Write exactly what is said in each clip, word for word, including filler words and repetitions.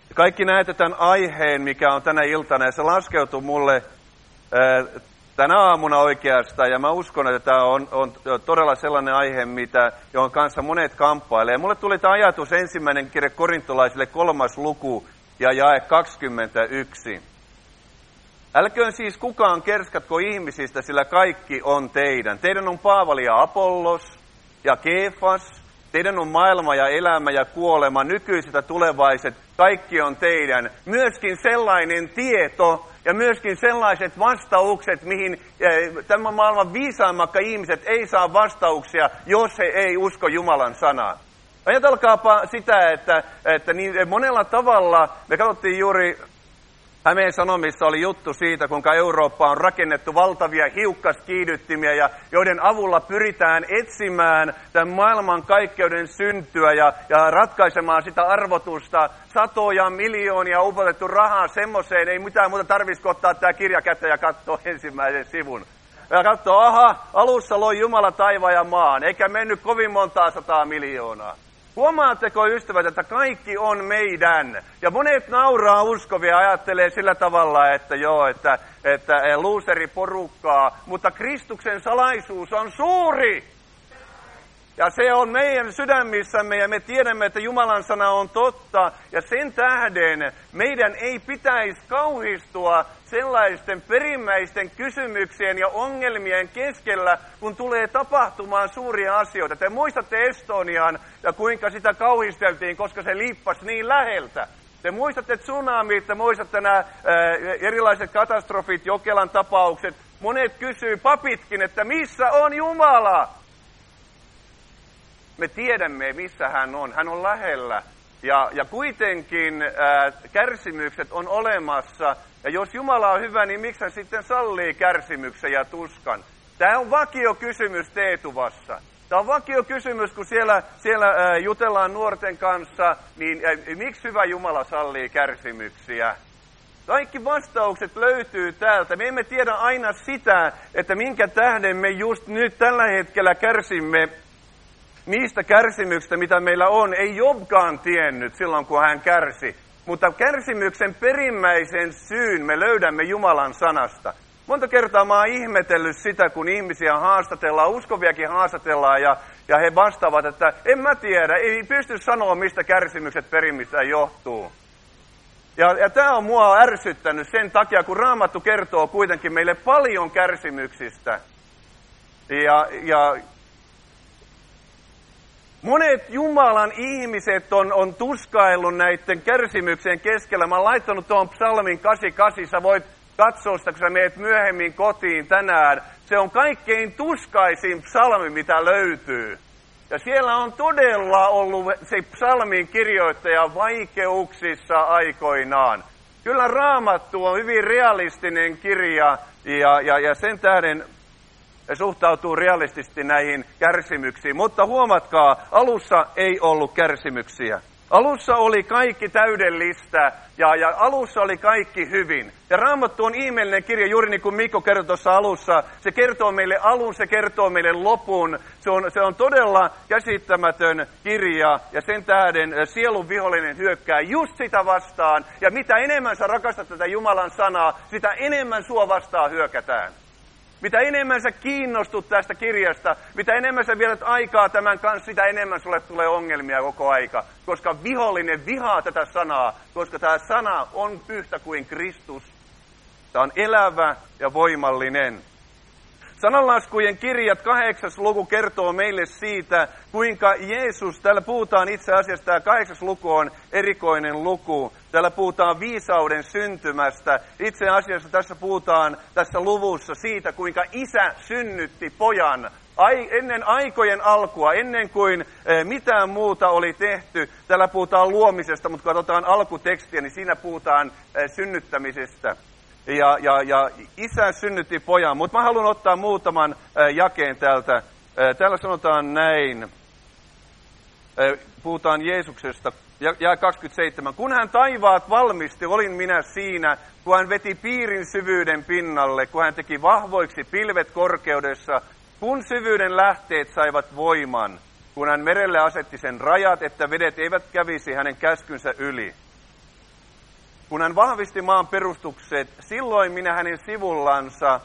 Kaikki näette tämän aiheen, mikä on tänä iltana, ja se laskeutui mulle ää, tänä aamuna oikeastaan, ja mä uskon, että tämä on, on todella sellainen aihe, mitä, johon kanssa monet kamppailee. Ja mulle tuli tämä ajatus, ensimmäinen kirje korintolaisille, kolmas luku ja jae kaksikymmentäyksi. Älköön siis kukaan kerskatko ihmisistä, sillä kaikki on teidän. Teidän on Paavali ja Apollos ja Keefas, teidän on maailma ja elämä ja kuolema, nykyiset ja tulevaiset, kaikki on teidän. Myöskin sellainen tieto ja myöskin sellaiset vastaukset, mihin tämän maailman viisaimmakka ihmiset ei saa vastauksia, jos he ei usko Jumalan sanaan. Ajatelkaapa sitä, että, että niin monella tavalla, me katsottiin juuri Hämeen Sanomissa oli juttu siitä, kuinka Eurooppa on rakennettu valtavia hiukkaskiihdyttimiä, ja joiden avulla pyritään etsimään tämän maailmankaikkeuden syntyä ja, ja ratkaisemaan sitä arvotusta. Satoja miljoonia upotettu rahaa semmoiseen, ei mitään muuta tarvitsisi ottaa tämä kirja käteen ja katsoa ensimmäisen sivun. Ja katsoo, aha, alussa loi Jumala taivaan ja maan, eikä mennyt kovin montaa sataa miljoonaa. Huomaatteko, ystävät, että kaikki on meidän? Ja monet nauraa uskovia, ajattelee sillä tavalla, että joo, että, että luuseri porukkaa, mutta Kristuksen salaisuus on suuri. Ja se on meidän sydämissämme, ja me tiedämme, että Jumalan sana on totta. Ja sen tähden meidän ei pitäisi kauhistua sellaisten perimmäisten kysymyksien ja ongelmien keskellä, kun tulee tapahtumaan suuria asioita. Te muistatte Estonian ja kuinka sitä kauhisteltiin, koska se liippasi niin läheltä. Te muistatte tsunamit, te muistatte nämä ää, erilaiset katastrofit, Jokelan tapaukset. Monet kysyy, papitkin, että missä on Jumala? Me tiedämme, missä hän on. Hän on lähellä. Ja, ja kuitenkin ää, kärsimykset on olemassa. Ja jos Jumala on hyvä, niin miksi hän sitten sallii kärsimyksen ja tuskan? Tämä on vakio kysymys Teetuvassa. Tämä on vakio kysymys, kun siellä, siellä ää, jutellaan nuorten kanssa, niin ää, miksi hyvä Jumala sallii kärsimyksiä? Kaikki vastaukset löytyy täältä. Me emme tiedä aina sitä, että minkä tähden me just nyt tällä hetkellä kärsimme niistä kärsimyksistä, mitä meillä on. Ei Jobkaan tiennyt silloin, kun hän kärsi. Mutta kärsimyksen perimmäisen syyn me löydämme Jumalan sanasta. Monta kertaa mä oon ihmetellyt sitä, kun ihmisiä haastatellaan, uskoviakin haastatellaan, ja, ja he vastaavat, että en mä tiedä, ei pysty sanoa, mistä kärsimykset perimmistä johtuu. Ja, ja tämä on mua ärsyttänyt sen takia, kun Raamattu kertoo kuitenkin meille paljon kärsimyksistä. Ja, ja monet Jumalan ihmiset on, on tuskaillut näiden kärsimyksien keskellä. Mä oon laittanut tuon psalmin kahdeksankymmentäkahdeksan, sä voit katsoa sitä, kun sä meet myöhemmin kotiin tänään. Se on kaikkein tuskaisin psalmi, mitä löytyy. Ja siellä on todella ollut se psalmin kirjoittaja vaikeuksissa aikoinaan. Kyllä Raamattu on hyvin realistinen kirja, ja, ja, ja sen tähden se suhtautuu realistisesti näihin kärsimyksiin. Mutta huomatkaa, alussa ei ollut kärsimyksiä. Alussa oli kaikki täydellistä, ja, ja alussa oli kaikki hyvin. Ja Raamattu on ihmeellinen kirja, juuri niin kuin Mikko kertoi tuossa alussa. Se kertoo meille alun, se kertoo meille lopun. Se on, se on todella käsittämätön kirja, ja sen tähden sielun vihollinen hyökkää just sitä vastaan. Ja mitä enemmän sä rakastat tätä Jumalan sanaa, sitä enemmän sua vastaan hyökätään. Mitä enemmän sä kiinnostut tästä kirjasta, mitä enemmän sä vietät aikaa tämän kanssa, sitä enemmän sulle tulee ongelmia koko aika. Koska vihollinen vihaa tätä sanaa, koska tämä sana on yhtä kuin Kristus. Tämä on elävä ja voimallinen. Sananlaskujen kirjat kahdeksas luku kertoo meille siitä, kuinka Jeesus, täällä puhutaan itse asiassa, tämä kahdeksas luku on erikoinen luku. Täällä puhutaan viisauden syntymästä. Itse asiassa tässä puhutaan tässä luvussa siitä, kuinka isä synnytti pojan. Ai, ennen aikojen alkua, ennen kuin e, mitään muuta oli tehty. Täällä puhutaan luomisesta, mutta kun katsotaan alkutekstiä, niin siinä puhutaan e, synnyttämisestä. Ja, ja, ja isä synnytti pojan, mutta mä haluan ottaa muutaman ä, jakeen täältä. Ä, täällä sanotaan näin, ä, puhutaan Jeesuksesta, ja, ja kaksikymmentäseitsemän. Kun hän taivaat valmisti, olin minä siinä, kun hän veti piirin syvyyden pinnalle, kun hän teki vahvoiksi pilvet korkeudessa, kun syvyyden lähteet saivat voiman, kun hän merelle asetti sen rajat, että vedet eivät kävisi hänen käskynsä yli. kun hän vahvisti maan perustukset, silloin minä hänen sivullansa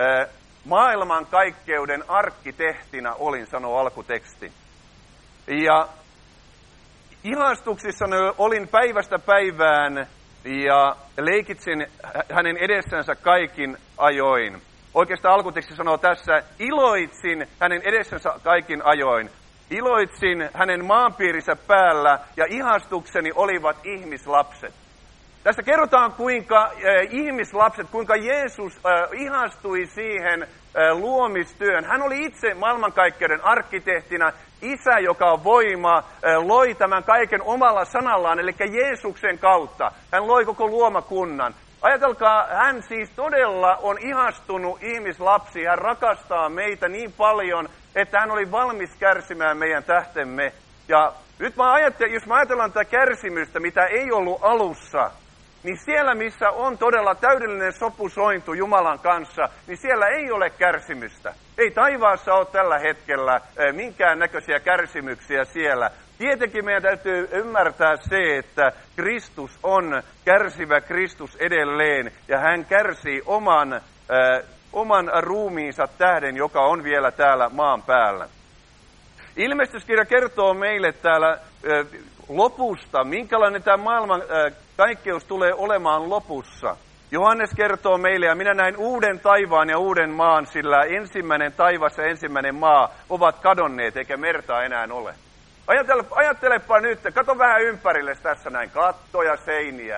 maailmankaikkeuden arkkitehtinä olin, sanoo alkuteksti. Ja ihastuksissa olin päivästä päivään ja leikitsin hänen edessänsä kaikin ajoin. Oikeastaan alkuteksti sanoo tässä, iloitsin hänen edessänsä kaikin ajoin. Iloitsin hänen maanpiirinsä päällä ja ihastukseni olivat ihmislapset. Tässä kerrotaan, kuinka äh, ihmislapset, kuinka Jeesus äh, ihastui siihen äh, luomistyön. Hän oli itse maailmankaikkeuden arkkitehtina, isä, joka on voima, äh, loi tämän kaiken omalla sanallaan, eli Jeesuksen kautta. Hän loi koko luomakunnan. Ajatelkaa, hän siis todella on ihastunut ihmislapsi. Hän rakastaa meitä niin paljon, että hän oli valmis kärsimään meidän tähtemme. Ja nyt mä ajattelen, jos mä ajatellaan tätä kärsimystä, mitä ei ollut alussa, niin siellä, missä on todella täydellinen sopusointu Jumalan kanssa, niin siellä ei ole kärsimystä. Ei taivaassa ole tällä hetkellä minkään näköisiä kärsimyksiä siellä. Tietenkin meidän täytyy ymmärtää se, että Kristus on kärsivä Kristus edelleen, ja hän kärsii oman, äh, oman ruumiinsa tähden, joka on vielä täällä maan päällä. Ilmestyskirja kertoo meille täällä äh, lopusta, minkälainen tämä maailman äh, kaikkeus tulee olemaan lopussa. Johannes kertoo meille, ja minä näin uuden taivaan ja uuden maan, sillä ensimmäinen taivas ja ensimmäinen maa ovat kadonneet, eikä merta enää ole. Ajattele, ajattelepa nyt, kato vähän ympärille tässä näin, kattoja, seiniä.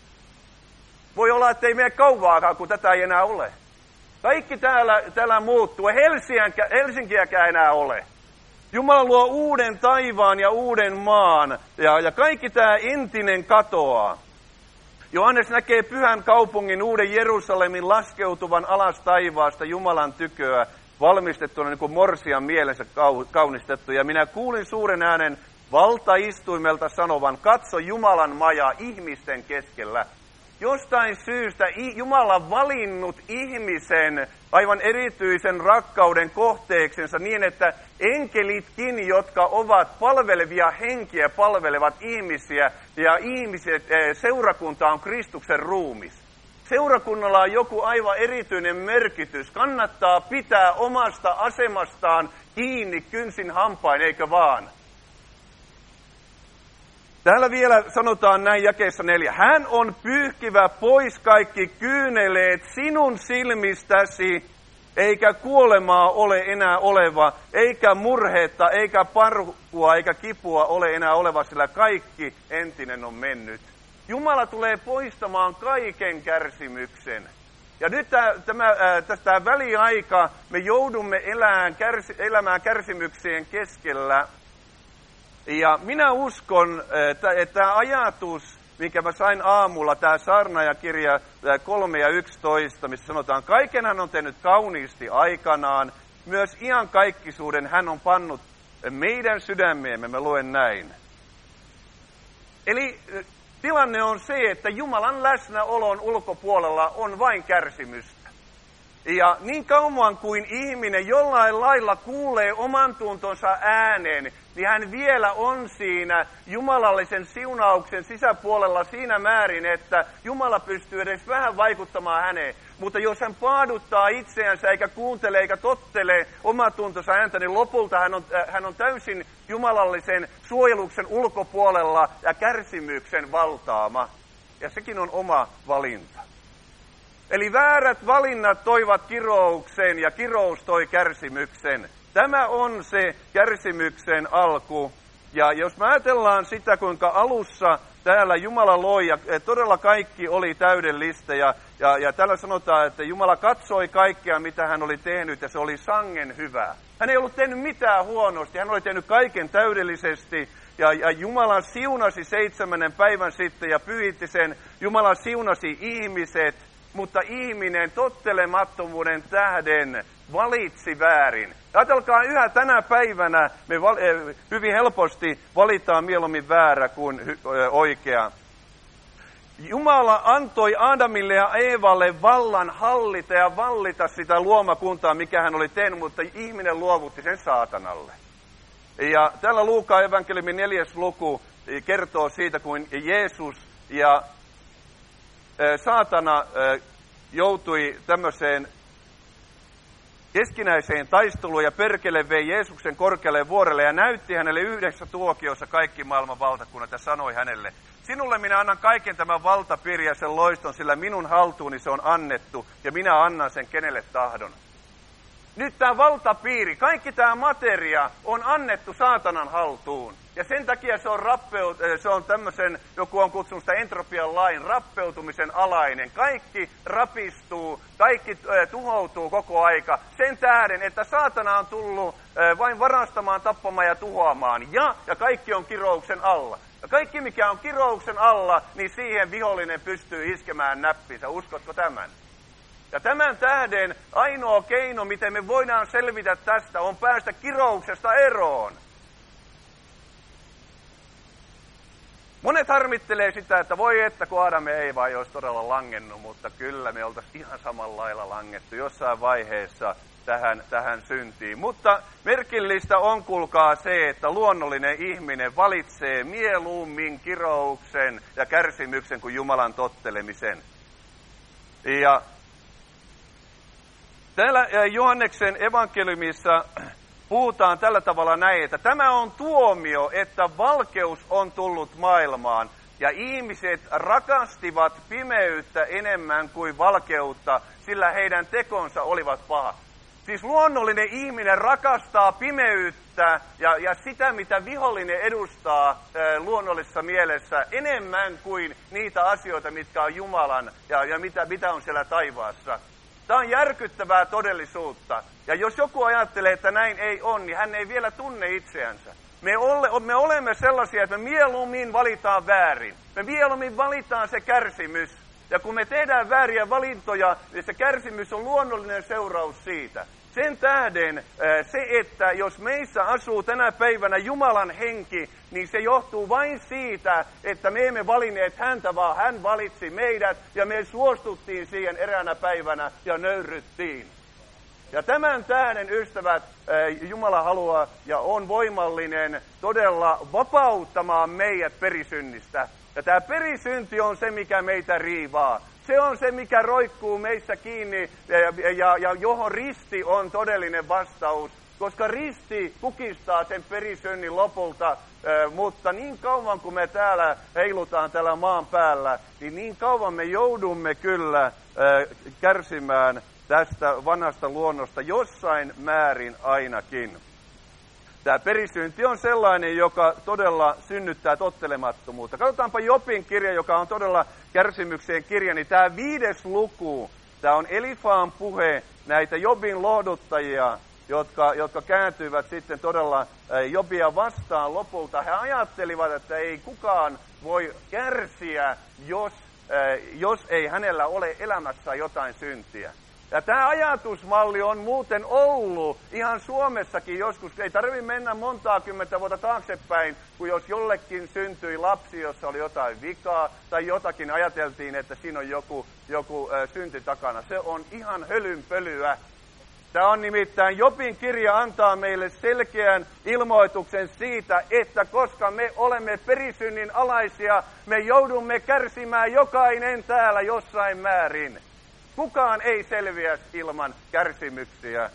Voi olla, että ei mene kauvaakaan, kun tätä ei enää ole. Kaikki täällä, täällä muuttuu, Helsinkiäkään enää ole. Jumala luo uuden taivaan ja uuden maan, ja, ja kaikki tämä entinen katoaa. Johannes näkee pyhän kaupungin, uuden Jerusalemin, laskeutuvan alas taivaasta Jumalan tyköä, valmistettuna niin kuin morsian mielensä kaunistettu. Ja minä kuulin suuren äänen valtaistuimelta sanovan, katso Jumalan maja ihmisten keskellä. Jostain syystä Jumala on valinnut ihmisen aivan erityisen rakkauden kohteeksensa niin, että enkelitkin, jotka ovat palvelevia henkiä, palvelevat ihmisiä, ja ihmiset, seurakunta on Kristuksen ruumis. Seurakunnalla on joku aivan erityinen merkitys. Kannattaa pitää omasta asemastaan kiinni kynsin hampain, eikö vaan? Täällä vielä sanotaan näin jakeessa neljä. Hän on pyyhkivä pois kaikki kyyneleet sinun silmistäsi, eikä kuolemaa ole enää oleva, eikä murhetta, eikä parkua, eikä kipua ole enää oleva, sillä kaikki entinen on mennyt. Jumala tulee poistamaan kaiken kärsimyksen. Ja nyt tämä, tämä väliaika, me joudumme elämään, kärsi, elämään kärsimyksien keskellä. Ja minä uskon, että, että tämä ajatus, minkä mä sain aamulla, tämä saarnaajakirja kolme ja yksitoista, missä sanotaan, kaiken hän on tehnyt kauniisti aikanaan, myös iankaikkisuuden hän on pannut meidän sydämeemme, mä luen näin. Eli tilanne on se, että Jumalan läsnäolon ulkopuolella on vain kärsimystä. Ja niin kauan kuin ihminen jollain lailla kuulee oman tuntonsa ääneen, niin hän vielä on siinä jumalallisen siunauksen sisäpuolella siinä määrin, että Jumala pystyy edes vähän vaikuttamaan häneen. Mutta jos hän paaduttaa itseänsä eikä kuuntele eikä tottele oman tuntonsa ääntä, niin lopulta hän on, äh, hän on täysin jumalallisen suojeluksen ulkopuolella ja kärsimyksen valtaama. Ja sekin on oma valinta. Eli väärät valinnat toivat kirouksen ja kirous toi kärsimyksen. Tämä on se kärsimyksen alku. Ja jos me ajatellaan sitä, kuinka alussa täällä Jumala loi, ja todella kaikki oli täydellistä, ja, ja, ja täällä sanotaan, että Jumala katsoi kaikkea, mitä hän oli tehnyt, ja se oli sangen hyvää. Hän ei ollut tehnyt mitään huonosti, hän oli tehnyt kaiken täydellisesti, ja, ja Jumala siunasi seitsemännen päivän sitten, ja pyhitti sen. Jumala siunasi ihmiset, mutta ihminen tottelemattomuuden tähden valitsi väärin. Ajatelkaa, yhä tänä päivänä me val- hyvin helposti valitaan mieluummin väärä kuin hy- oikea. Jumala antoi Adamille ja Eevalle vallan hallita ja vallita sitä luomakuntaa, mikä hän oli tehnyt, mutta ihminen luovutti sen saatanalle. Ja tällä Luukaan evankeliumin neljäs luku kertoo siitä, kuin Jeesus ja saatana joutui tämmöiseen keskinäiseen taisteluun ja perkele vei Jeesuksen korkealle vuorelle ja näytti hänelle yhdessä tuokiossa kaikki maailman valtakunnat ja sanoi hänelle, sinulle minä annan kaiken tämän valtapiirin ja sen loiston, sillä minun haltuuni se on annettu ja minä annan sen kenelle tahdon. Nyt tämä valtapiiri, kaikki tämä materia on annettu saatanan haltuun. Ja sen takia se on, rappeut, se on tämmöisen, joku on kutsunut sitä entropian lain, rappeutumisen alainen. Kaikki rapistuu, kaikki tuhoutuu koko aika sen tähden, että saatana on tullut vain varastamaan, tappamaan ja tuhoamaan. Ja, ja kaikki on kirouksen alla. Ja kaikki mikä on kirouksen alla, niin siihen vihollinen pystyy iskemään näppinsä. Uskotko tämän? Ja tämän tähden ainoa keino, miten me voidaan selvitä tästä, on päästä kirouksesta eroon. Monet harmittelee sitä, että voi että kun Aadam ja Eeva ei olisi todella langennut, mutta kyllä me oltaisiin ihan samalla lailla langettu jossain vaiheessa tähän, tähän syntiin. Mutta merkillistä on kuulkaa se, että luonnollinen ihminen valitsee mieluummin kirouksen ja kärsimyksen kuin Jumalan tottelemisen. Ja täällä Johanneksen evankeliumissa puhutaan tällä tavalla näin, että tämä on tuomio, että valkeus on tullut maailmaan ja ihmiset rakastivat pimeyttä enemmän kuin valkeutta, sillä heidän tekonsa olivat paha. Siis luonnollinen ihminen rakastaa pimeyttä ja, ja sitä, mitä vihollinen edustaa ää, luonnollisessa mielessä enemmän kuin niitä asioita, mitkä on Jumalan ja, ja mitä, mitä on siellä taivaassa. Tämä on järkyttävää todellisuutta. Ja jos joku ajattelee, että näin ei ole, niin hän ei vielä tunne itseänsä. Me, ole, me olemme sellaisia, että me mieluummin valitaan väärin. Me mieluummin valitaan se kärsimys. Ja kun me tehdään vääriä valintoja, niin se kärsimys on luonnollinen seuraus siitä. Sen tähden se, että jos meissä asuu tänä päivänä Jumalan henki, niin se johtuu vain siitä, että me emme valinneet häntä, vaan hän valitsi meidät ja me suostuttiin siihen eräänä päivänä ja nöyryttiin. Ja tämän tähden, ystävät, Jumala haluaa ja on voimallinen todella vapauttamaan meidät perisynnistä. Ja tämä perisynti on se, mikä meitä riivaa. Se on se, mikä roikkuu meissä kiinni ja, ja, ja johon risti on todellinen vastaus. Koska risti kukistaa sen perisynnin lopulta, mutta niin kauan kuin me täällä heilutaan täällä maan päällä, niin niin kauan me joudumme kyllä kärsimään tästä vanhasta luonnosta jossain määrin ainakin. Tämä perisynti on sellainen, joka todella synnyttää tottelemattomuutta. Katsotaanpa Jobin kirja, joka on todella kärsimykseen kirja, niin tämä viides luku, tämä on Elifaan puhe näitä Jobin lohduttajia, jotka, jotka kääntyivät sitten todella Jobia vastaan lopulta. He ajattelivat, että ei kukaan voi kärsiä, jos, jos ei hänellä ole elämässä jotain syntiä. Ja tämä ajatusmalli on muuten ollut ihan Suomessakin joskus. Ei tarvitse mennä montaa kymmentä vuotta taaksepäin, kun jos jollekin syntyi lapsi, jossa oli jotain vikaa, tai jotakin ajateltiin, että siinä on joku, joku äh, synti takana. Se on ihan hölynpölyä. Tämä on nimittäin, Jobin kirja antaa meille selkeän ilmoituksen siitä, että koska me olemme perisynnin alaisia, me joudumme kärsimään jokainen täällä jossain määrin. Kukaan ei selviä ilman kärsimyksiä.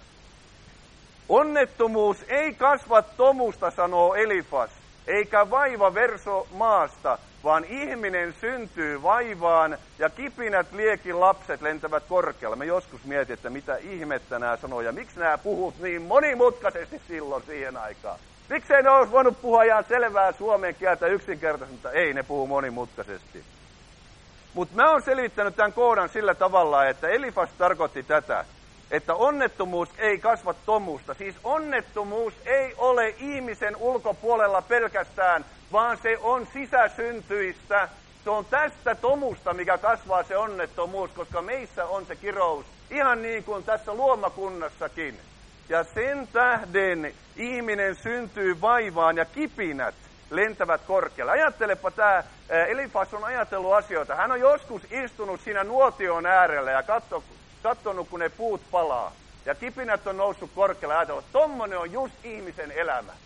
Onnettomuus ei kasva tomusta, sanoo Elifas, eikä vaiva verso maasta, vaan ihminen syntyy vaivaan ja kipinät liekin lapset lentävät korkealla. Me joskus mietin, että mitä ihmettä nämä sanoo ja miksi nämä puhut niin monimutkaisesti silloin siihen aikaan. Miksei ne olisi voinut puhua ihan selvää suomen kieltä yksinkertaisesti, mutta ei ne puhu monimutkaisesti. Mutta mä oon selittänyt tämän kohdan sillä tavalla, että Elifas tarkoitti tätä, että onnettomuus ei kasva tomusta. Siis onnettomuus ei ole ihmisen ulkopuolella pelkästään, vaan se on sisäsyntyistä. Se on tästä tomusta, mikä kasvaa se onnettomuus, koska meissä on se kirous, ihan niin kuin tässä luomakunnassakin. Ja sen tähden ihminen syntyy vaivaan ja kipinät lentävät korkealle. Ajattelepa tämä, Elifas on ajatellut asioita. Hän on joskus istunut siinä nuotion äärellä ja katso, katsonut, kun ne puut palaa. Ja kipinät on noussut korkealle ja ajatellut, että tommonen on just ihmisen elämä.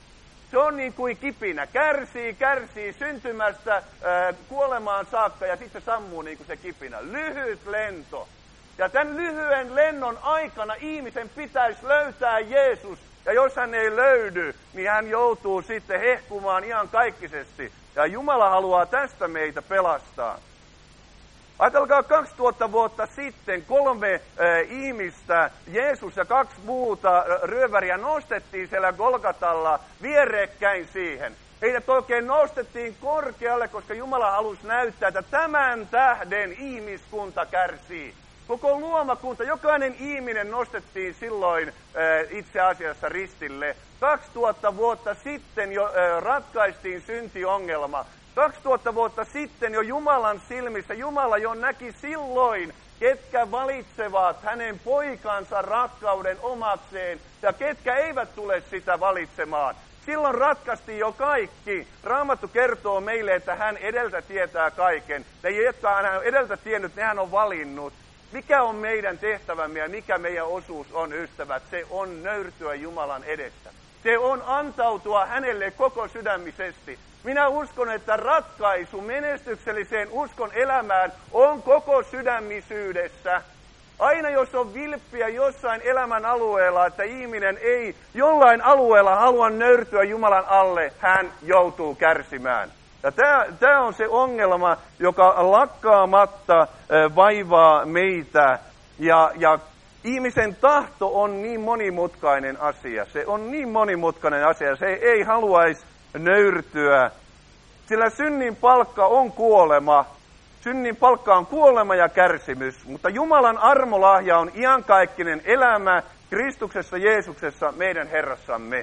Se on niin kuin kipinä. Kärsii, kärsii syntymästä ää, kuolemaan saakka ja sitten se sammuu niin kuin se kipinä. Lyhyt lento. Ja tämän lyhyen lennon aikana ihmisen pitäisi löytää Jeesus. Ja jos hän ei löydy, niin hän joutuu sitten hehkumaan ihan kaikkisesti. Ja Jumala haluaa tästä meitä pelastaa. Ajatelkaa kaksituhatta vuotta sitten kolme äh, ihmistä, Jeesus ja kaksi muuta äh, ryöväriä nostettiin siellä Golgatalla vierekkäin siihen. Heidät oikein nostettiin korkealle, koska Jumala halusi näyttää, että tämän tähden ihmiskunta kärsii. Koko luomakunta, jokainen ihminen nostettiin silloin äh, itse asiassa ristille. kaksituhatta vuotta sitten jo äh, ratkaistiin syntiongelma. kaksituhatta vuotta sitten jo Jumalan silmissä, Jumala jo näki silloin, ketkä valitsevat hänen poikansa rakkauden omakseen ja ketkä eivät tule sitä valitsemaan. Silloin ratkaistiin jo kaikki. Raamattu kertoo meille, että hän edeltä tietää kaiken. Ne, jotka hän on edeltä tiennyt, ne hän on valinnut. Mikä on meidän tehtävämme ja mikä meidän osuus on, ystävät? Se on nöyrtyä Jumalan edessä. Se on antautua hänelle koko sydämisesti. Minä uskon, että ratkaisu menestykselliseen uskon elämään on koko sydämisyydessä. Aina jos on vilppiä jossain elämän alueella, että ihminen ei jollain alueella halua nöyrtyä Jumalan alle, hän joutuu kärsimään. Ja tämä on se ongelma, joka lakkaamatta vaivaa meitä. Ja, ja ihmisen tahto on niin monimutkainen asia. Se on niin monimutkainen asia. Se ei haluaisi nöyrtyä. Sillä synnin palkka on kuolema. Synnin palkka on kuolema ja kärsimys. Mutta Jumalan armolahja on iankaikkinen elämä Kristuksessa Jeesuksessa meidän Herrassamme.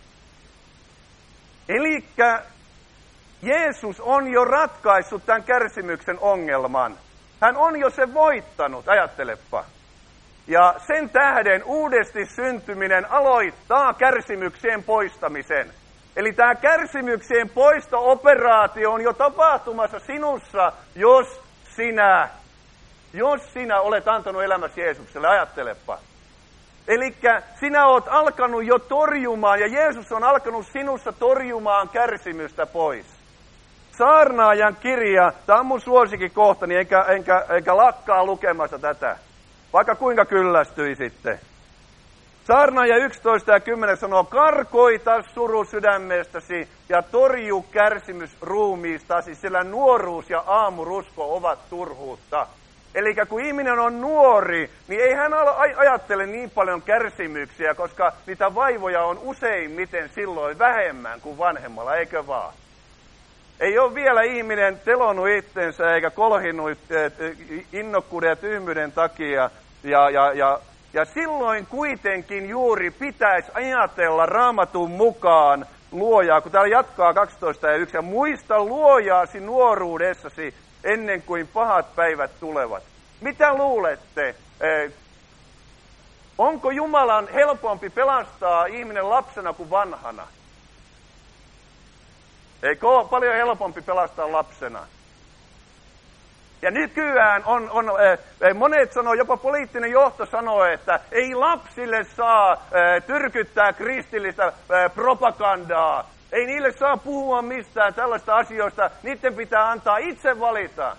Elikkä Jeesus on jo ratkaissut tämän kärsimyksen ongelman. Hän on jo se voittanut, ajattelepa. Ja sen tähden uudesti syntyminen aloittaa kärsimyksien poistamisen. Eli tämä kärsimyksien poisto-operaatio on jo tapahtumassa sinussa, jos sinä, jos sinä olet antanut elämäsi Jeesukselle, ajattelepa. Eli sinä olet alkanut jo torjumaan, ja Jeesus on alkanut sinussa torjumaan kärsimystä pois. Saarnaajan kirja, tämä on mun suosikkikohtani, enkä, enkä, enkä lakkaa lukemassa tätä, vaikka kuinka kyllästyisitte. Saarnaaja yksitoista ja kymmenen sanoo, karkoita suru sydämestäsi ja torju kärsimys ruumiistasi, sillä nuoruus ja aamurusko ovat turhuutta. Eli kun ihminen on nuori, niin ei hän ajattele niin paljon kärsimyksiä, koska niitä vaivoja on useimmiten silloin vähemmän kuin vanhemmalla, eikö vaan? Ei ole vielä ihminen telonnut itsensä eikä kolhinut innokkuuden ja tyhmyyden takia. Ja, ja, ja, ja silloin kuitenkin juuri pitäisi ajatella Raamatun mukaan luojaa, kun täällä jatkaa kaksitoista ja yksi, ja muista luojaasi nuoruudessasi ennen kuin pahat päivät tulevat. Mitä luulette? Onko Jumalan helpompi pelastaa ihminen lapsena kuin vanhana? Eikö ole paljon helpompi pelastaa lapsena? Ja nykyään on, on eh, monet sanoo, jopa poliittinen johto sanoo, että ei lapsille saa eh, tyrkyttää kristillistä eh, propagandaa. Ei niille saa puhua mistään tällaista asioista, niiden pitää antaa itse valita.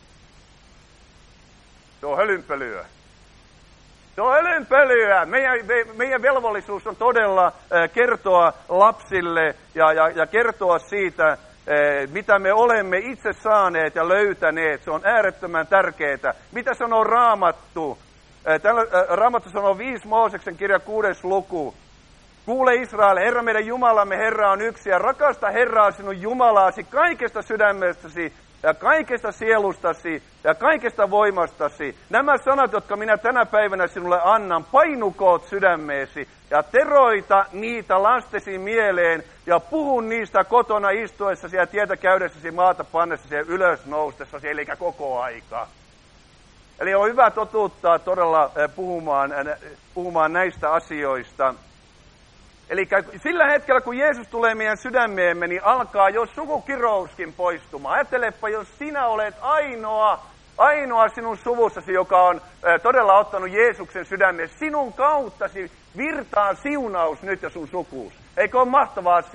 Se on hölynpölyä. Se on hölynpölyä. Meidän, me, meidän velvollisuus on todella äh, kertoa lapsille ja, ja, ja kertoa siitä, äh, mitä me olemme itse saaneet ja löytäneet. Se on äärettömän tärkeää. Mitä sanoo Raamattu? Äh, tällä, äh, Raamattu sanoo viisi Mooseksen kirja kuudes luku. Kuule Israel, Herra meidän Jumalamme, Herra on yksi, ja rakasta Herraa sinun Jumalaasi kaikesta sydämestäsi ja kaikesta sielustasi ja kaikesta voimastasi. Nämä sanat, jotka minä tänä päivänä sinulle annan, painukoot sydämeesi ja teroita niitä lastesi mieleen ja puhu niistä kotona istuessasi ja tietä käydessäsi, maata pannessasi ja ylös noustessasi, eli koko aika. Eli on hyvä totuttaa todella puhumaan, puhumaan näistä asioista. Eli sillä hetkellä, kun Jeesus tulee meidän sydämeemme, niin alkaa jo sukukirouskin poistumaan. Ajattelepa, jos sinä olet ainoa, ainoa sinun suvussasi, joka on todella ottanut Jeesuksen sydämeen. Sinun kauttasi virtaa siunaus nyt ja sun sukuus. Eikö ole mahtava asia?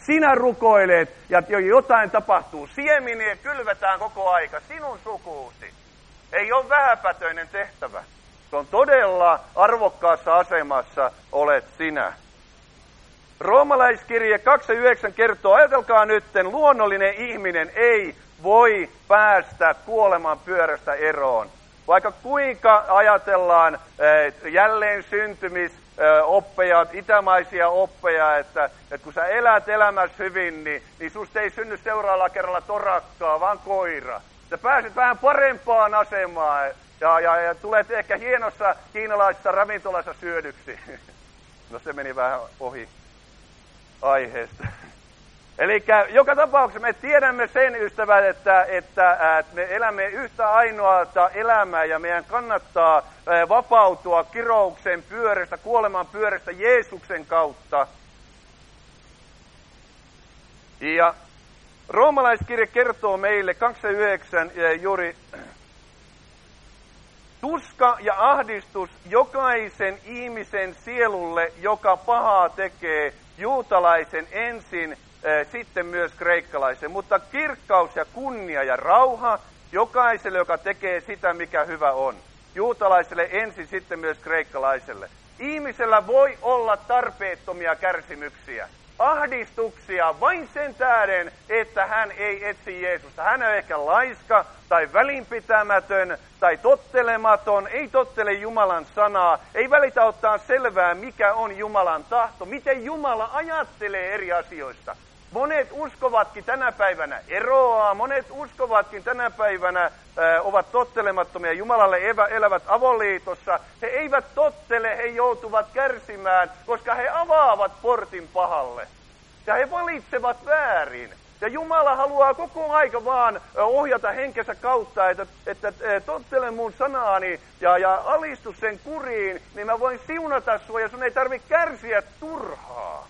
Sinä rukoilet ja jotain tapahtuu. Sieminiä kylvetään koko aika. Sinun sukuusi. Ei ole vähäpätöinen tehtävä. Se on todella arvokkaassa asemassa olet sinä. Roomalaiskirje kaksi yhdeksän kertoo, ajatelkaa nytten, luonnollinen ihminen ei voi päästä kuoleman pyörästä eroon. Vaikka kuinka ajatellaan jälleen syntymisoppeja, itämaisia oppeja, että, että kun sä elät elämässä hyvin, niin, niin susta ei synny seuraavalla kerralla torakkaa, vaan koira. Sä pääset vähän parempaan asemaan ja, ja, ja tulet ehkä hienossa kiinalaisessa ravintolassa syödyksi. No se meni vähän ohi aiheesta. Eli joka tapauksessa me tiedämme sen, ystävät, että, että me elämme yhtä ainoata elämää ja meidän kannattaa vapautua kirouksen pyörästä, kuoleman pyörästä Jeesuksen kautta. Ja roomalaiskirje kertoo meille kaksi yhdeksän juuri tuska ja ahdistus jokaisen ihmisen sielulle, joka pahaa tekee, juutalaisen ensin, sitten myös kreikkalaisen, mutta kirkkaus ja kunnia ja rauha jokaiselle, joka tekee sitä, mikä hyvä on. Juutalaiselle ensin, sitten myös kreikkalaiselle. Ihmisellä voi olla tarpeettomia kärsimyksiä, ahdistuksia vain sen tähden, että hän ei etsi Jeesusta. Hän on ehkä laiska tai välinpitämätön tai tottelematon, ei tottele Jumalan sanaa, ei välitä ottaa selvää, mikä on Jumalan tahto, miten Jumala ajattelee eri asioista. Monet uskovatkin tänä päivänä eroaa, monet uskovatkin tänä päivänä äh, ovat tottelemattomia, Jumalalle evä, elävät avoliitossa. He eivät tottele, he joutuvat kärsimään, koska he avaavat portin pahalle. Ja he valitsevat väärin. Ja Jumala haluaa koko aika vaan ohjata henkensä kautta, että, että tottele mun sanaani ja, ja alistu sen kuriin, niin mä voin siunata sua ja sun ei tarvitse kärsiä turhaa.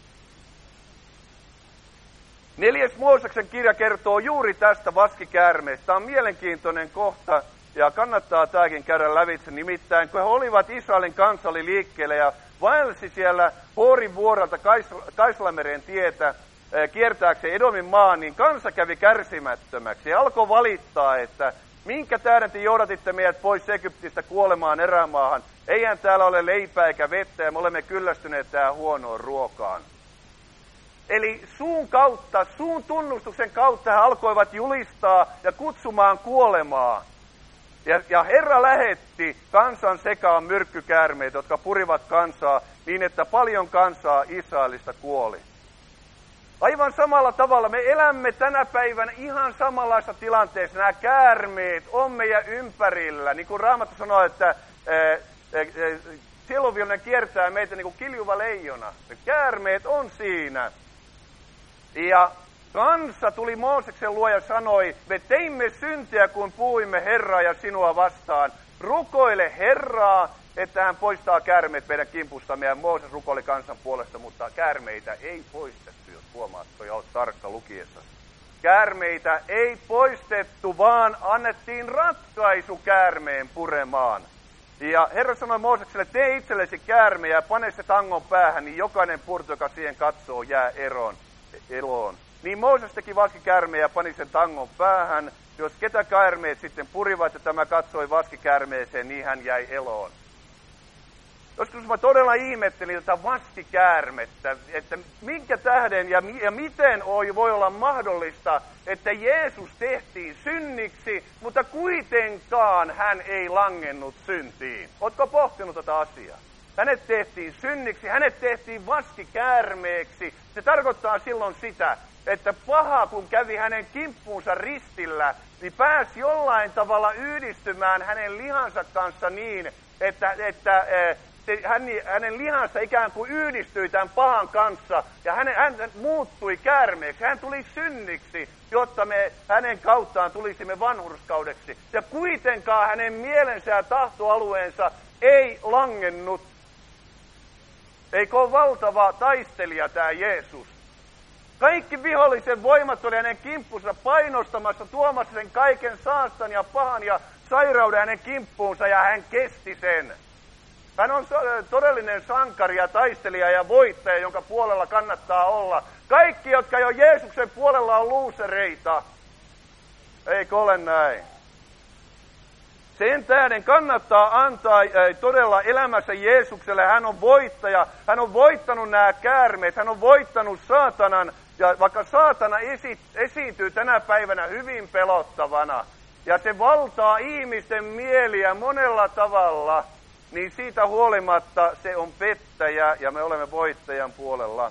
Neljäs Mooseksen kirja kertoo juuri tästä vaskikäärmeestä. Tämä on mielenkiintoinen kohta ja kannattaa tämäkin käydä lävitse. Nimittäin kun he olivat Israelin kansa oli liikkeelle ja vaelsi siellä Hoorin vuorelta Kaislameren tietä kiertääkseen Edomin maan, niin kansa kävi kärsimättömäksi ja alkoi valittaa, että minkä tähden te johdatitte meidät pois Egyptistä kuolemaan erämaahan. Eihän täällä ole leipää eikä vettä ja me olemme kyllästyneet tähän huonoon ruokaan. Eli suun kautta, suun tunnustuksen kautta he alkoivat julistaa ja kutsumaan kuolemaa. Ja, ja Herra lähetti kansan sekaan myrkkykäärmeet, jotka purivat kansaa niin, että paljon kansaa Israelista kuoli. Aivan samalla tavalla me elämme tänä päivänä ihan samanlaista tilanteessa. Nämä käärmeet on meidän ympärillä. Niin kuin Raamattu sanoo, että sieluvihollinen kiertää meitä niin kuin kiljuva leijona. Käärmeet on siinä. Ja kansa tuli Mooseksen luo ja sanoi, me teimme syntiä, kun puhuimme Herraa ja sinua vastaan. Rukoile Herraa, että hän poistaa käärmeet meidän kimpustamme. Ja Mooses rukoili kansan puolesta, mutta käärmeitä ei poistettu, jos huomaat, että olet tarkka lukiessa. Käärmeitä ei poistettu, vaan annettiin ratkaisu käärmeen puremaan. Ja Herra sanoi Moosekselle, tee itsellesi käärme ja pane se tangon päähän, niin jokainen purtu, joka siihen katsoo, jää eroon. eloon. Niin Mooses teki vaskikäärmeen ja pani sen tangon päähän. Jos ketä käärmeet sitten purivat ja tämä katsoi vaskikäärmeeseen, niin hän jäi eloon. Joskus mä todella ihmettelin tätä vaskikäärmettä, että minkä tähden ja, ja miten voi olla mahdollista, että Jeesus tehtiin synniksi, mutta kuitenkaan hän ei langennut syntiin. Ootko pohtinut tätä asiaa? Hänet tehtiin synniksi, hänet tehtiin vaskikäärmeeksi. Se tarkoittaa silloin sitä, että paha kun kävi hänen kimppuunsa ristillä, niin pääsi jollain tavalla yhdistymään hänen lihansa kanssa niin, että, että se, hän, hänen lihansa ikään kuin yhdistyi tämän pahan kanssa ja hänen, hän muuttui käärmeeksi. Hän tuli synniksi, jotta me hänen kauttaan tulisimme vanhurskaudeksi. Ja kuitenkaan hänen mielensä ja tahtoalueensa ei langennut. Eikö ole valtava taistelija tämä Jeesus? Kaikki vihollisen voimat oli hänen kimppunsa painostamassa, tuomassa sen kaiken saastan ja pahan ja sairauden hänen kimppuunsa ja hän kesti sen. Hän on todellinen sankari ja taistelija ja voittaja, jonka puolella kannattaa olla. Kaikki, jotka jo Jeesuksen puolella on luusereita. Eikö ole näin? Sen tähden kannattaa antaa todella elämässä Jeesukselle. Hän on voittaja. Hän on voittanut nämä käärmeet. Hän on voittanut saatanan. Ja vaikka saatana esi- esiintyy tänä päivänä hyvin pelottavana. Ja se valtaa ihmisten mieliä monella tavalla. Niin siitä huolimatta se on pettäjä ja me olemme voittajan puolella.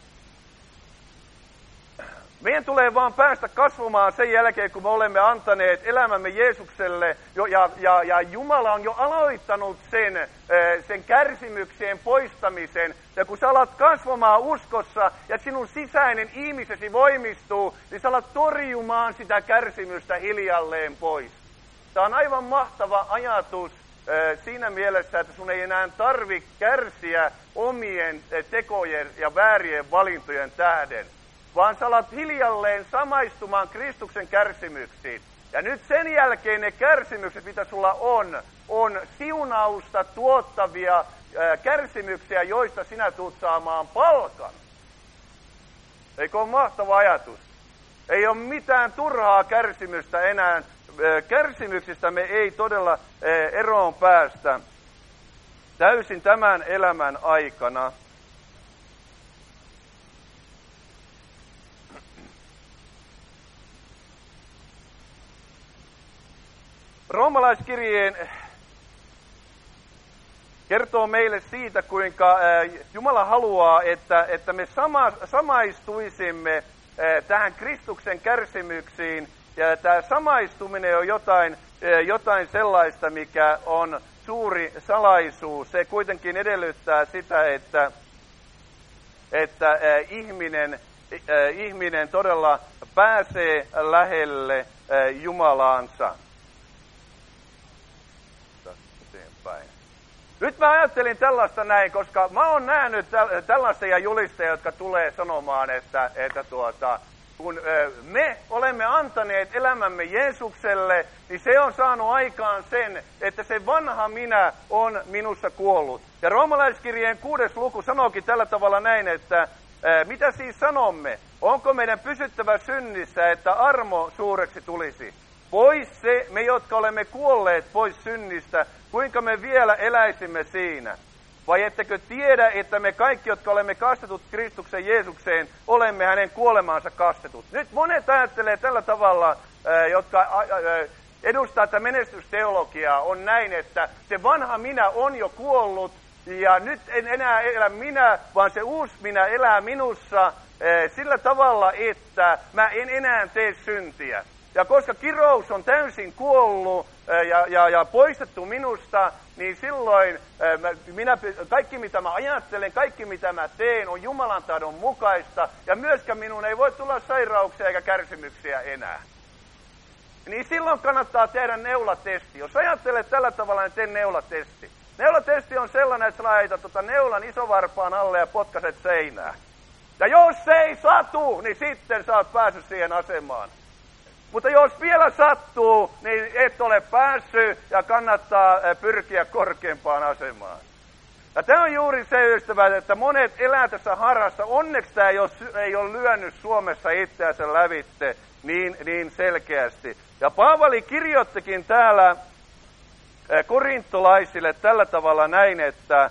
Meidän tulee vaan päästä kasvamaan sen jälkeen, kun me olemme antaneet elämämme Jeesukselle, ja, ja, ja Jumala on jo aloittanut sen, sen kärsimyksien poistamisen. Ja kun sä alat kasvamaan uskossa ja sinun sisäinen ihmisesi voimistuu, niin sä alat torjumaan sitä kärsimystä hiljalleen pois. Tämä on aivan mahtava ajatus siinä mielessä, että sun ei enää tarvitse kärsiä omien tekojen ja väärien valintojen tähden, vaan sä alat hiljalleen samaistumaan Kristuksen kärsimyksiin. Ja nyt sen jälkeen ne kärsimykset, mitä sulla on, on siunausta tuottavia ää, kärsimyksiä, joista sinä tulet saamaan palkan. Eikö ole mahtava ajatus? Ei ole mitään turhaa kärsimystä enää. Ää, kärsimyksistä me ei todella ää, eroon päästä täysin tämän elämän aikana. Roomalaiskirjeen kertoo meille siitä, kuinka Jumala haluaa, että, että me sama, samaistuisimme tähän Kristuksen kärsimyksiin. Ja tämä samaistuminen on jotain, jotain sellaista, mikä on suuri salaisuus. Se kuitenkin edellyttää sitä, että, että ihminen, ihminen todella pääsee lähelle Jumalaansa. Nyt mä ajattelin tällaista näin, koska mä oon nähnyt tällaisia julisteja, jotka tulee sanomaan, että, että tuota, kun me olemme antaneet elämämme Jeesukselle, niin se on saanut aikaan sen, että se vanha minä on minussa kuollut. Ja Roomalaiskirjeen kuudes luku sanookin tällä tavalla näin, että mitä siis sanomme? Onko meidän pysyttävä synnissä, että armo suureksi tulisi? Pois se, me jotka olemme kuolleet pois synnistä, kuinka me vielä eläisimme siinä? Vai ettekö tiedä, että me kaikki, jotka olemme kastetut Kristuksen Jeesukseen, olemme hänen kuolemaansa kastetut? Nyt monet ajattelee tällä tavalla, jotka edustaa tätä menestysteologiaa, on näin, että se vanha minä on jo kuollut, ja nyt en enää elä minä, vaan se uusi minä elää minussa sillä tavalla, että mä en enää tee syntiä. Ja koska kirous on täysin kuollut ja, ja, ja poistettu minusta, niin silloin minä, kaikki mitä mä ajattelen, kaikki mitä mä teen on Jumalan tahdon mukaista. Ja myöskään minun ei voi tulla sairauksia eikä kärsimyksiä enää. Niin silloin kannattaa tehdä neulatesti. Jos ajattelet tällä tavalla, niin tee neulatesti. Neulatesti on sellainen, että sä laitat tota neulan isovarpaan alle ja potkaset seinää. Ja jos se ei satu, niin sitten sä oot päässyt siihen asemaan. Mutta jos vielä sattuu, niin et ole päässyt ja kannattaa pyrkiä korkeampaan asemaan. Ja tämä on juuri se, ystävät, että monet elää tässä harrassa. Onneksi tämä ei ole, ei ole lyönyt Suomessa itseänsä lävitte niin, niin selkeästi. Ja Paavali kirjoittikin täällä korintolaisille tällä tavalla näin, että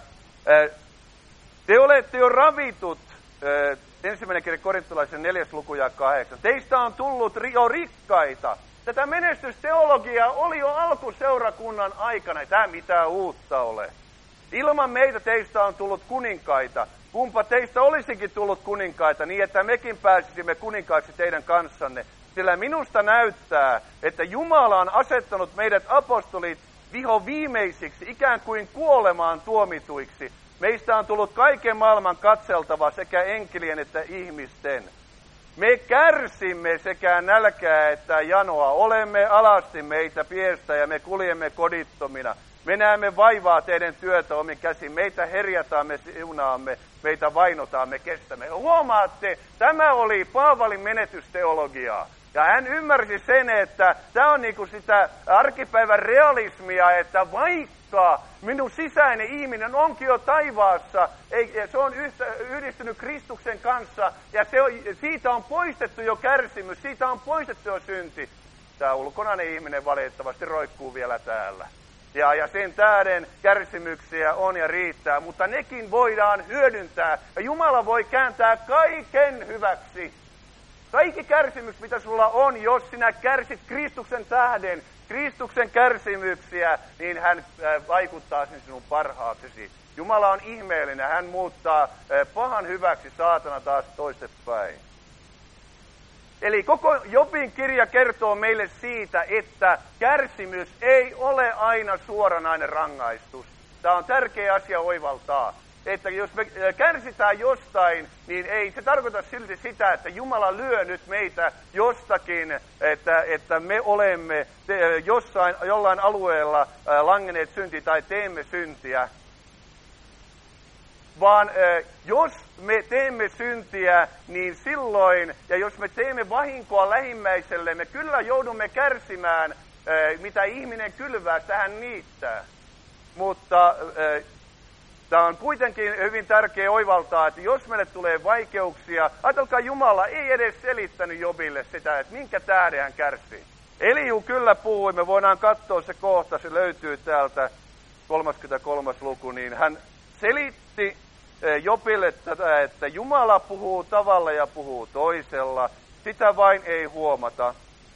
te olette jo ravitut. Ensimmäinen kirja korintolaisen neljäs luku ja kahdeksan. Teistä on tullut jo rikkaita. Tätä menestysteologiaa oli jo alkuseurakunnan aikana. Ei tämä mitään uutta ole. Ilman meitä teistä on tullut kuninkaita. Kumpa teistä olisikin tullut kuninkaita niin, että mekin pääsisimme kuninkaiksi teidän kanssanne. Sillä minusta näyttää, että Jumala on asettanut meidät apostolit viho viimeisiksi, ikään kuin kuolemaan tuomituiksi. Meistä on tullut kaiken maailman katseltava sekä enkelien että ihmisten. Me kärsimme sekä nälkää että janoa. Olemme alasti meitä piestä ja me kuljemme kodittomina. Me näemme vaivaa teidän työtä omin käsin. Meitä herjataan, me siunaamme, meitä vainotaan, me kestämme. Huomaatte, tämä oli Paavalin menetysteologiaa. Ja hän ymmärsi sen, että tämä on niinku sitä arkipäivän realismia, että vaikka minun sisäinen ihminen onkin jo taivaassa, ei, se on yhtä, yhdistynyt Kristuksen kanssa, ja se on, siitä on poistettu jo kärsimys, siitä on poistettu jo synti. Tämä ulkonainen ihminen valitettavasti roikkuu vielä täällä. Ja, ja sen tähden kärsimyksiä on ja riittää, mutta nekin voidaan hyödyntää. Ja Jumala voi kääntää kaiken hyväksi. Kaikki kärsimys, mitä sulla on, jos sinä kärsit Kristuksen tähden, Kristuksen kärsimyksiä, niin hän vaikuttaa sen sinun parhaaksesi. Jumala on ihmeellinen, hän muuttaa pahan hyväksi, saatana taas toistepäin. Eli koko Jobin kirja kertoo meille siitä, että kärsimys ei ole aina suoranainen rangaistus. Tämä on tärkeä asia oivaltaa. Että jos me kärsitään jostain, niin ei se tarkoita silti sitä, että Jumala lyö nyt meitä jostakin, että, että me olemme jossain, jollain alueella langenneet synti tai teemme syntiä. Vaan jos me teemme syntiä, niin silloin, ja jos me teemme vahinkoa lähimmäiselle, me kyllä joudumme kärsimään, mitä ihminen kylvää, tähän niittää. Mutta tämä on kuitenkin hyvin tärkeä oivaltaa, että jos meille tulee vaikeuksia, ajatelkaa, Jumala ei edes selittänyt Jobille sitä, että minkä tähden hän kärsii. Elihu kyllä puhui, me voidaan katsoa se kohta, se löytyy täältä kolmaskymmeneskolmas luku, niin hän selitti Jobille tätä, että Jumala puhuu tavalla ja puhuu toisella, sitä vain ei huomata.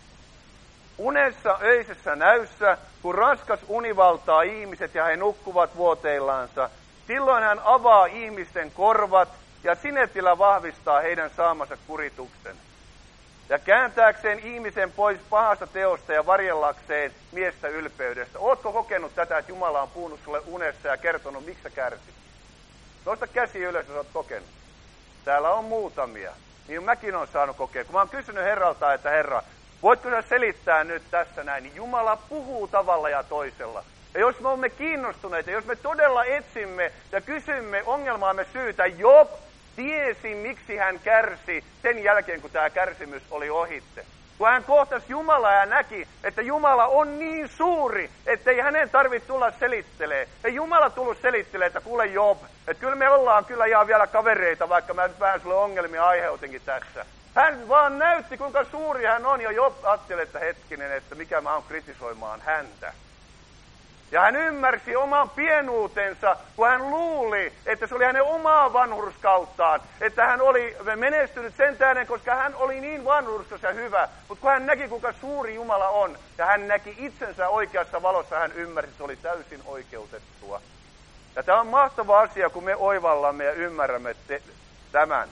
Unessa öisessä näyssä, kun raskas uni valtaa ihmiset ja he nukkuvat vuoteillaansa, silloin hän avaa ihmisten korvat ja sinetillä vahvistaa heidän saamansa kurituksen. Ja kääntääkseen ihmisen pois pahasta teosta ja varjellakseen miestä ylpeydestä. Ootko kokenut tätä, että Jumala on puhunut sulle unessa ja kertonut, miksi sä kärsit? Nosta käsi ylös, jos oot kokenut. Täällä on muutamia. Niin mäkin olen saanut kokea. Kun mä oon kysynyt Herralta, että Herra, voitko sä selittää nyt tässä näin, niin Jumala puhuu tavalla ja toisella. Ja jos me olemme kiinnostuneita, jos me todella etsimme ja kysymme ongelmaamme syytä, Job tiesi, miksi hän kärsi sen jälkeen, kun tämä kärsimys oli ohitte. Kun hän kohtasi Jumalaa ja näki, että Jumala on niin suuri, ettei hänen tarvitse tulla selittelee. Ei Jumala tullut selittelee, että kuule Job, että kyllä me ollaan kyllä ihan vielä kavereita, vaikka mä nyt vähän sulle ongelmia aiheutinkin tässä. Hän vaan näytti, kuinka suuri hän on, ja Job ajatteli, että hetkinen, että mikä mä oon kritisoimaan häntä. Ja hän ymmärsi oman pienuutensa, kun hän luuli, että se oli hänen omaa vanhurskauttaan. Että hän oli menestynyt sen tähden, koska hän oli niin vanhurskas ja hyvä. Mutta kun hän näki, kuinka suuri Jumala on, ja hän näki itsensä oikeassa valossa, hän ymmärsi, että se oli täysin oikeutettua. Ja tämä on mahtava asia, kun me oivallamme ja ymmärrämme te- tämän.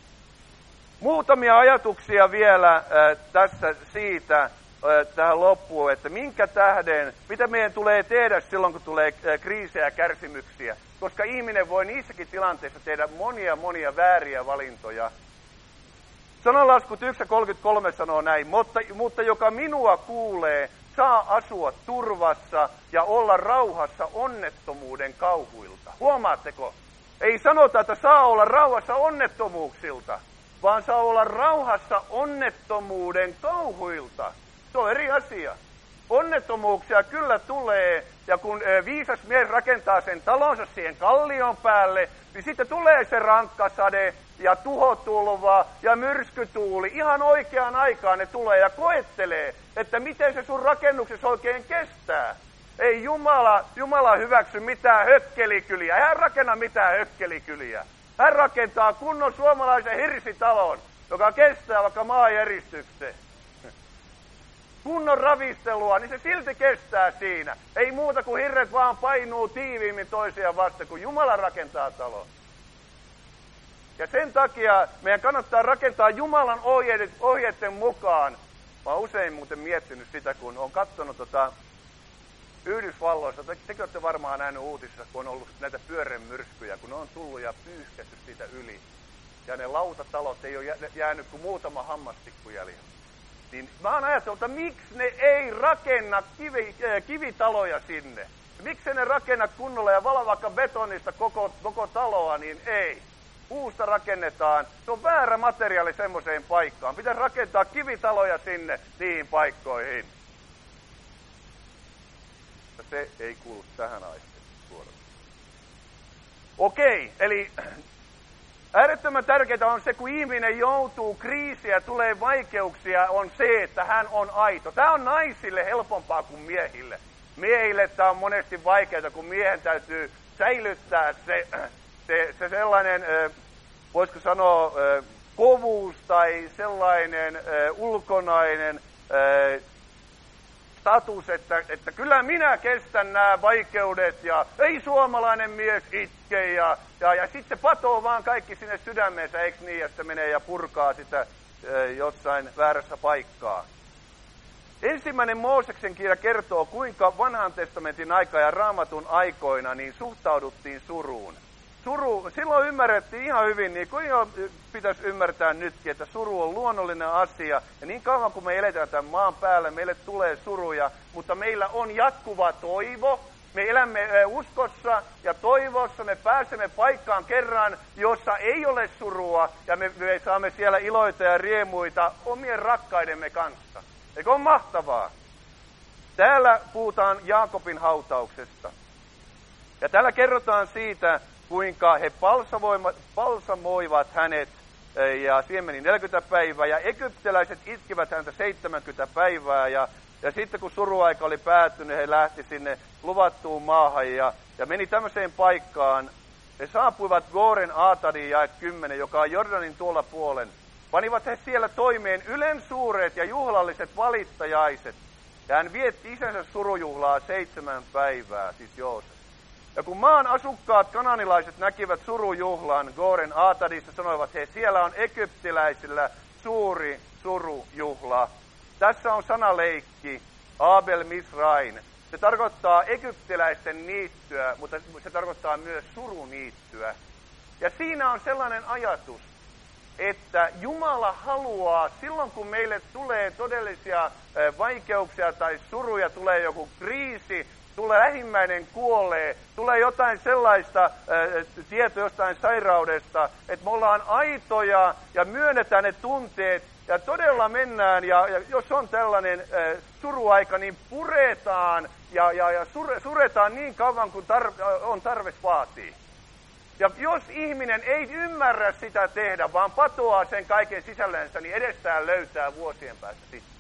Muutamia ajatuksia vielä äh, tässä siitä, tähän loppuun, että minkä tähden, mitä meidän tulee tehdä silloin, kun tulee kriisejä ja kärsimyksiä. Koska ihminen voi niissäkin tilanteissa tehdä monia, monia vääriä valintoja. Sananlaskut yksi kolmekymmentäkolme sanoo näin, mutta, mutta joka minua kuulee, saa asua turvassa ja olla rauhassa onnettomuuden kauhuilta. Huomaatteko? Ei sanota, että saa olla rauhassa onnettomuuksilta, vaan saa olla rauhassa onnettomuuden kauhuilta. Se on eri asia. Onnettomuuksia kyllä tulee, ja kun viisas mies rakentaa sen talonsa siihen kallion päälle, niin sitten tulee se rankkasade ja tuhotulva ja myrskytuuli. Ihan oikeaan aikaan ne tulee ja koettelee, että miten se sun rakennuksessa oikein kestää. Ei Jumala, Jumala hyväksy mitään hökkelikyliä. Hän rakenna mitään hökkelikyliä. Hän rakentaa kunnon suomalaisen hirsitalon, joka kestää vaikka maanjäristykseen. Kunnon ravistelua, niin se silti kestää siinä. Ei muuta kuin hirret vaan painuu tiiviimmin toisiaan vasta, kun Jumala rakentaa talon. Ja sen takia meidän kannattaa rakentaa Jumalan ohjeiden, ohjeiden mukaan. Mä oon usein muuten miettinyt sitä, kun on katsonut tota Yhdysvalloissa, te, tekin olette varmaan nähnyt uutisissa, kun on ollut näitä pyörremyrskyjä, kun ne on tullut ja pyyhkästy siitä yli. Ja ne lautatalot ei ole jäänyt kuin muutama hammastikku jäljellä. Niin mä oon ajatellut, että miksi ne ei rakenna kivi, äh, kivitaloja sinne? Miksi ne rakenna kunnolla ja vala vaikka betonista koko, koko taloa, niin ei. puusta rakennetaan, se on väärä materiaali semmoiseen paikkaan. Pitäisi rakentaa kivitaloja sinne niihin paikkoihin. Ja se ei kuulu tähän aiheeseen suoraan. Okei, eli äärettömän tärkeää on se, kun ihminen joutuu kriisiä ja tulee vaikeuksia, on se, että hän on aito. Tämä on naisille helpompaa kuin miehille. Miehille tämä on monesti vaikeaa, kun miehen täytyy säilyttää se, se, se sellainen, voisiko sanoa, kovuus tai sellainen ulkonainen status, että, että kyllä minä kestän nämä vaikeudet ja ei suomalainen mies itke ja, ja, ja sitten se patoo vaan kaikki sinne sydämeensä, eikö niin, ja sitten menee ja purkaa sitä jossain väärässä paikkaa. Ensimmäinen Mooseksen kirja kertoo, kuinka vanhan testamentin aika ja raamatun aikoina niin suhtauduttiin suruun. Suru, silloin ymmärrettiin ihan hyvin, niin kuin pitäisi ymmärtää nytkin, että suru on luonnollinen asia. Ja niin kauan kuin me eletään tämän maan päällä, meille tulee suruja, mutta meillä on jatkuva toivo. Me elämme uskossa ja toivossa, me pääsemme paikkaan kerran, jossa ei ole surua, ja me, me saamme siellä iloita ja riemuita omien rakkaidemme kanssa. Eikö ole mahtavaa? Täällä puhutaan Jaakobin hautauksesta. Ja täällä kerrotaan siitä, kuinka he palsamoivat hänet, ja siihen meni neljäkymmentä päivää, ja egyptiläiset itkivät häntä seitsemänkymmentä päivää, ja, ja sitten kun suruaika oli päättynyt, he lähti sinne luvattuun maahan, ja, ja meni tämmöiseen paikkaan. He saapuivat Goren Aatadiin jae kymmenen, joka on Jordanin tuolla puolen. Panivat he siellä toimeen ylensuuret ja juhlalliset valittajaiset, ja hän vietti isänsä surujuhlaa seitsemän päivää, siis Joosef. Ja kun maan asukkaat kananilaiset näkivät surujuhlan Goren Aatadissa, sanoivat he, siellä on egyptiläisillä suuri surujuhla. Tässä on sanaleikki, Abel Misrain. Se tarkoittaa egyptiläisten niittyä, mutta se tarkoittaa myös suruniittyä. Ja siinä on sellainen ajatus, että Jumala haluaa, silloin kun meille tulee todellisia vaikeuksia tai suruja, tulee joku kriisi, tulee lähimmäinen kuolee, tulee jotain sellaista ää, tietoa jostain sairaudesta, että me ollaan aitoja ja myönnetään ne tunteet ja todella mennään, ja, ja jos on tällainen ää, suruaika, niin puretaan ja, ja, ja sure, suretaan niin kauan kuin tar, on tarve vaatii. Ja jos ihminen ei ymmärrä sitä tehdä, vaan patoaa sen kaiken sisällensä, niin edestään löytää vuosien päästä sitten.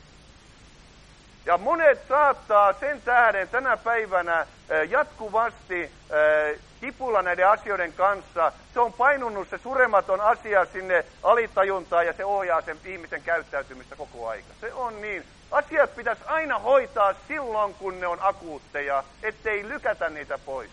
Ja monet saattaa sen tähden tänä päivänä jatkuvasti kipulla näiden asioiden kanssa. Se on painunut se surematon asia sinne alitajuntaan ja se ohjaa sen ihmisen käyttäytymistä koko aika. Se on niin. Asiat pitäisi aina hoitaa silloin, kun ne on akuutteja, ettei lykätä niitä pois.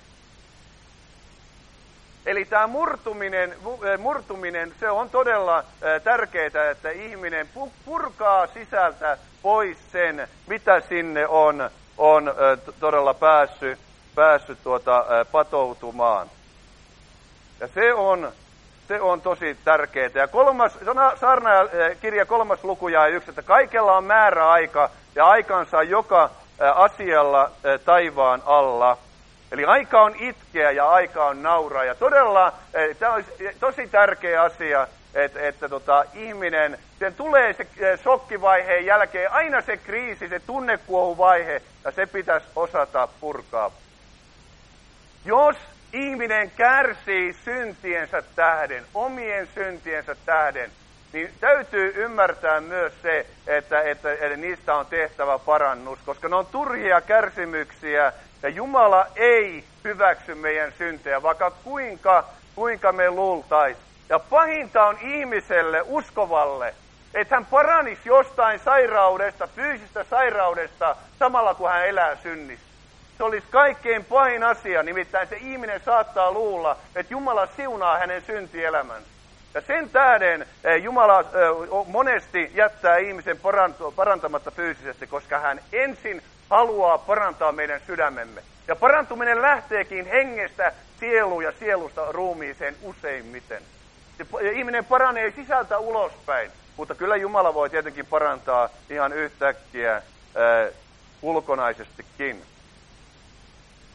Eli tämä murtuminen, murtuminen, se on todella tärkeää, että ihminen purkaa sisältä pois sen, mitä sinne on, on todella päässyt, päässyt tuota, patoutumaan. Ja se on, se on tosi tärkeää. Ja kolmas, saarnaajakirja kolmas luku jae yksi, että kaikella on määräaika ja aikansa joka asialla taivaan alla. Eli aika on itkeä ja aika on nauraa. Ja todella tämä on tosi tärkeä asia, että, että tota, ihminen, sen tulee se shokkivaiheen jälkeen aina se kriisi, se tunnekuohuvaihe, ja se pitäisi osata purkaa. Jos ihminen kärsii syntiensä tähden, omien syntiensä tähden, niin täytyy ymmärtää myös se, että, että, että niistä on tehtävä parannus, koska ne on turhia kärsimyksiä, ja Jumala ei hyväksy meidän syntejä, vaikka kuinka, kuinka me luultais. Ja pahinta on ihmiselle, uskovalle, että hän paranisi jostain sairaudesta, fyysistä sairaudesta, samalla kun hän elää synnissä. Se olisi kaikkein pahin asia, nimittäin se ihminen saattaa luulla, että Jumala siunaa hänen syntielämänsä. Ja sen tähden Jumala monesti jättää ihmisen parantamatta fyysisesti, koska hän ensin haluaa parantaa meidän sydämemme. Ja parantuminen lähteekin hengestä sieluun ja sielusta ruumiiseen useimmiten. Se ihminen paranee sisältä ulospäin, mutta kyllä Jumala voi tietenkin parantaa ihan yhtäkkiä äh, ulkonaisestikin.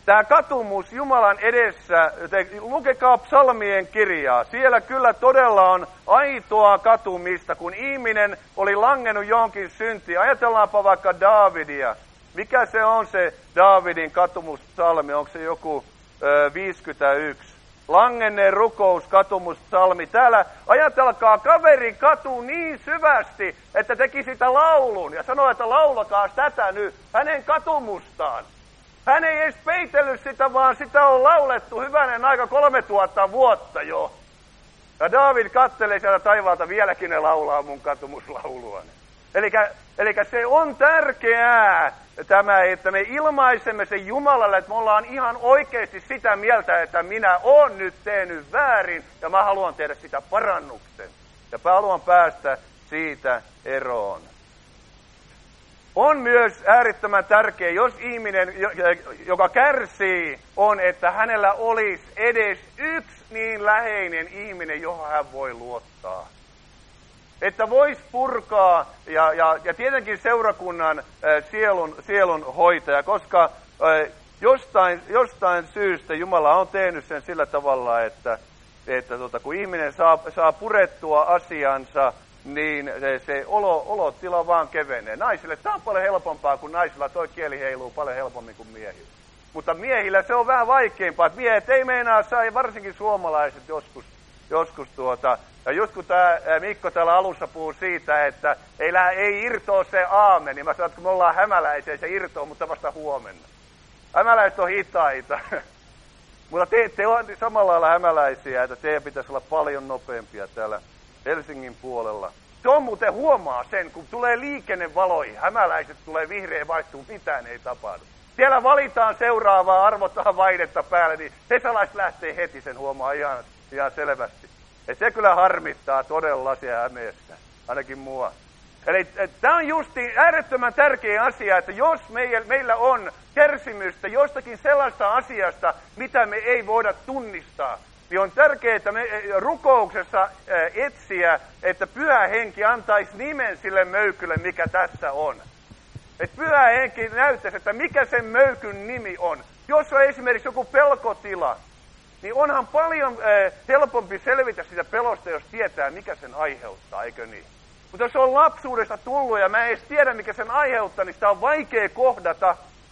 Tämä katumus Jumalan edessä, te lukekaa psalmien kirjaa, siellä kyllä todella on aitoa katumista, kun ihminen oli langennut johonkin syntiin. Ajatellaanpa vaikka Daavidia. Mikä se on se Daavidin katumuspsalmi? Onko se joku ö, viisikymmentäyksi? Langenneen rukous, katumuspsalmi. Täällä ajatelkaa, kaveri katuu niin syvästi, että teki sitä laulun ja sanoi, että laulakaa tätä nyt, hänen katumustaan. Hän ei edes peitellyt sitä, vaan sitä on laulettu hyvänen aika kolme tuhatta vuotta jo. Ja Daavid kattelee sieltä taivaalta, vieläkin ne laulaa mun katumuslauluani. Eli se on tärkeää, tämä, että me ilmaisemme sen Jumalalle, että me ollaan ihan oikeasti sitä mieltä, että minä oon nyt tehnyt väärin ja mä haluan tehdä sitä parannuksen. Ja mä haluan päästä siitä eroon. On myös äärettömän tärkeä, jos ihminen, joka kärsii, on, että hänellä olisi edes yksi niin läheinen ihminen, johon hän voi luottaa. Että voisi purkaa, ja, ja, ja tietenkin seurakunnan äh, sielun, sielun hoitaja, koska äh, jostain, jostain syystä Jumala on tehnyt sen sillä tavalla, että, että tota, kun ihminen saa, saa purettua asiansa, niin se, se olo, olotila vaan kevenee. Naisille tämä on paljon helpompaa, kun naisilla toi kieli heiluu paljon helpommin kuin miehillä. Mutta miehillä se on vähän vaikeampaa, että miehet ei meinaa saa, varsinkin suomalaiset joskus, joskus tuota, ja just kun tämä Mikko täällä alussa puhuu siitä, että ei, lä, ei irtoa se aamen, niin mä sanon, että kun me ollaan hämäläisiä, se irtoa, mutta vasta huomenna. Hämäläiset on hitaita. Mutta te, te olette samalla lailla hämäläisiä, että teidän pitäisi olla paljon nopeampia täällä Helsingin puolella. Se on muuten huomaa sen, kun tulee liikennevaloihin, hämäläiset tulee vihreä vaihtuu, mitään ei tapahdu. Siellä valitaan seuraavaa arvotaan vaihdetta päälle, niin hesalaiset lähtee heti, sen huomaa ihan, ihan selvästi. Ja se kyllä harmittaa todella siellä Hämeessä, ainakin mua. Eli tämä on justi äärettömän tärkeä asia, että jos meillä, meillä on kärsimystä jostakin sellaista asiasta, mitä me ei voida tunnistaa, niin on tärkeää, että me rukouksessa etsiä, että Pyhä Henki antaisi nimen sille möykylle, mikä tässä on. Että Pyhä Henki näyttäisi, että mikä sen möykyn nimi on. Jos on esimerkiksi joku pelkotila, niin onhan paljon helpompi selvitä sitä pelosta, jos tietää, mikä sen aiheuttaa, eikö niin? Mutta jos on lapsuudesta tullut ja mä en edes tiedä, mikä sen aiheuttaa, niin sitä on vaikea kohdata.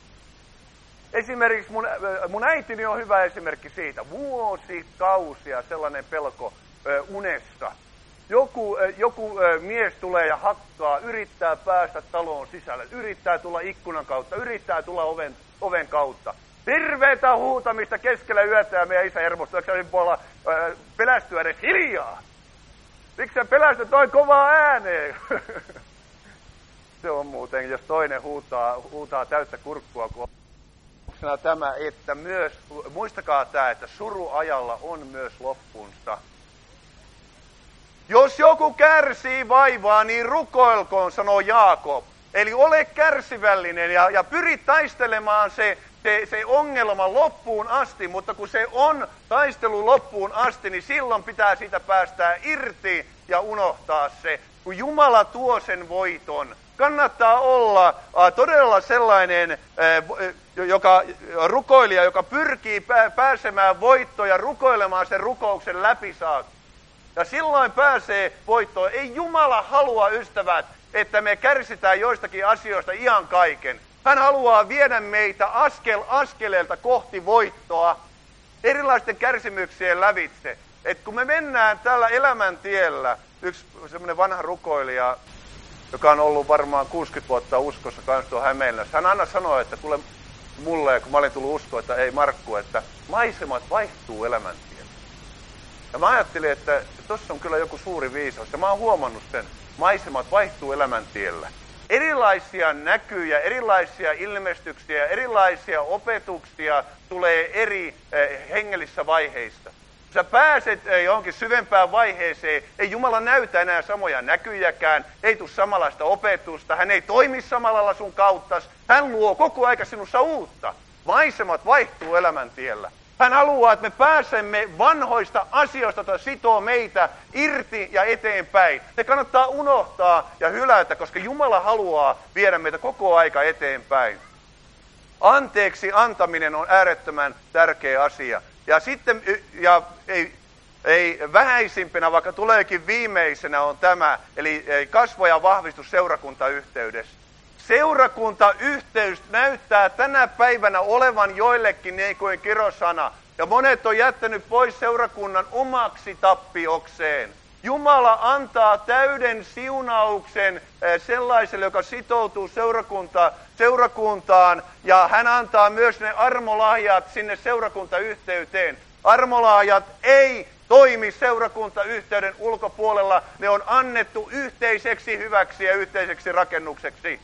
Esimerkiksi mun, mun äitini on hyvä esimerkki siitä. Vuosikausia sellainen pelko ö, unessa. Joku, ö, joku ö, mies tulee ja hakkaa, yrittää päästä taloon sisälle, yrittää tulla ikkunan kautta, yrittää tulla oven, oven kautta. Hirveetä huutamista keskellä yötä ja meidän isä hermostuu, eikö se voi olla ö, pelästyä edes hiljaa? Miksi sä pelästyt noin kovaa ääneen? Se on muuten, jos toinen huutaa, huutaa täyttä kurkkua, kun tämä, että myös, muistakaa tämä, että suruajalla on myös loppunsa. Jos joku kärsii vaivaa, niin rukoilkoon, sanoo Jaakob. Eli ole kärsivällinen ja, ja pyri taistelemaan se, se, se ongelma loppuun asti, mutta kun se on taistelu loppuun asti, niin silloin pitää siitä päästää irti ja unohtaa se. Kun Jumala tuo sen voiton, kannattaa olla äh, todella sellainen äh, joka, rukoilija, joka pyrkii pää, pääsemään voittoon ja rukoilemaan sen rukouksen läpi saakka. Ja silloin pääsee voittoon. Ei Jumala halua, ystävät, että me kärsitään joistakin asioista ihan kaiken. Hän haluaa viedä meitä askel askeleelta kohti voittoa erilaisten kärsimyksien lävitse. Et kun me mennään tällä elämäntiellä, yksi semmoinen vanha rukoilija, joka on ollut varmaan kuusikymmentä vuotta uskossa kanssa tuon Hämeenlässä. Hän aina sanoi, että tule mulle, kun mä olin tullut uskoa, että ei Markku, että maisemat vaihtuu elämäntiellä. Ja mä ajattelin, että tuossa on kyllä joku suuri viisaus. Ja mä oon huomannut sen, maisemat vaihtuu elämäntiellä. Erilaisia näkyjä, erilaisia ilmestyksiä, erilaisia opetuksia tulee eri eh, hengellisissä vaiheissa. Kun sä pääset johonkin syvempään vaiheeseen, ei Jumala näytä enää samoja näkyjäkään, ei tule samanlaista opetusta, hän ei toimi samalla lailla sun kauttas, hän luo koko aika sinussa uutta. Maisemat vaihtuu elämäntiellä. Hän haluaa, että me pääsemme vanhoista asioista, jotka sitoo meitä irti ja eteenpäin. Ne kannattaa unohtaa ja hylätä, koska Jumala haluaa viedä meitä koko aika eteenpäin. Anteeksi antaminen on äärettömän tärkeä asia. Ja sitten, ja ei, ei vähäisimpänä, vaikka tuleekin viimeisenä, on tämä, eli kasvo ja vahvistus seurakuntayhteydessä. Seurakuntayhteys näyttää tänä päivänä olevan joillekin niin kuin kirosana. Ja monet on jättänyt pois seurakunnan omaksi tappiokseen. Jumala antaa täyden siunauksen sellaiselle, joka sitoutuu seurakunta, seurakuntaan, ja hän antaa myös ne armolahjat sinne seurakuntayhteyteen. Armolahjat ei toimi seurakuntayhteyden ulkopuolella, ne on annettu yhteiseksi hyväksi ja yhteiseksi rakennukseksi.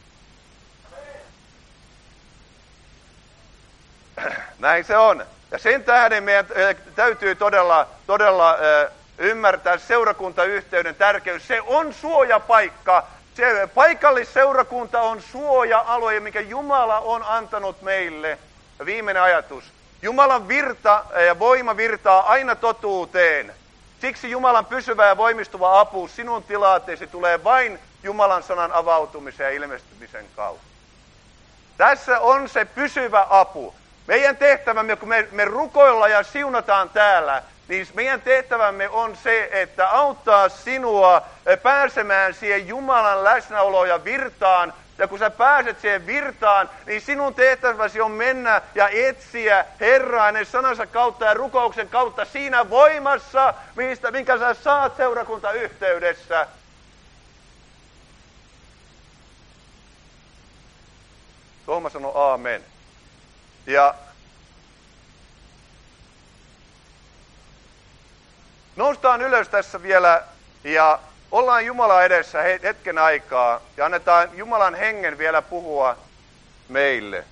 Näin se on. Ja sen tähden meidän täytyy todella, todella ymmärtää seurakuntayhteyden tärkeys. Se on suojapaikka. Se paikallisseurakunta on suoja-alue, mikä Jumala on antanut meille. Ja viimeinen ajatus. Jumalan virta ja voima virtaa aina totuuteen. Siksi Jumalan pysyvä ja voimistuva apu sinun tilanteesi tulee vain Jumalan sanan avautumisen ja ilmestymisen kautta. Tässä on se pysyvä apu. Meidän tehtävämme, kun me, me rukoillaan ja siunataan täällä, niin meidän tehtävämme on se, että auttaa sinua pääsemään siihen Jumalan läsnäoloon ja virtaan. Ja kun sä pääset siihen virtaan, niin sinun tehtäväsi on mennä ja etsiä Herraa hänen sanansa kautta ja rukouksen kautta siinä voimassa, mistä, minkä sä saat seurakuntayhteydessä. Tuomo sanoi aamen. Ja noustaan ylös tässä vielä ja ollaan Jumalan edessä hetken aikaa ja annetaan Jumalan hengen vielä puhua meille.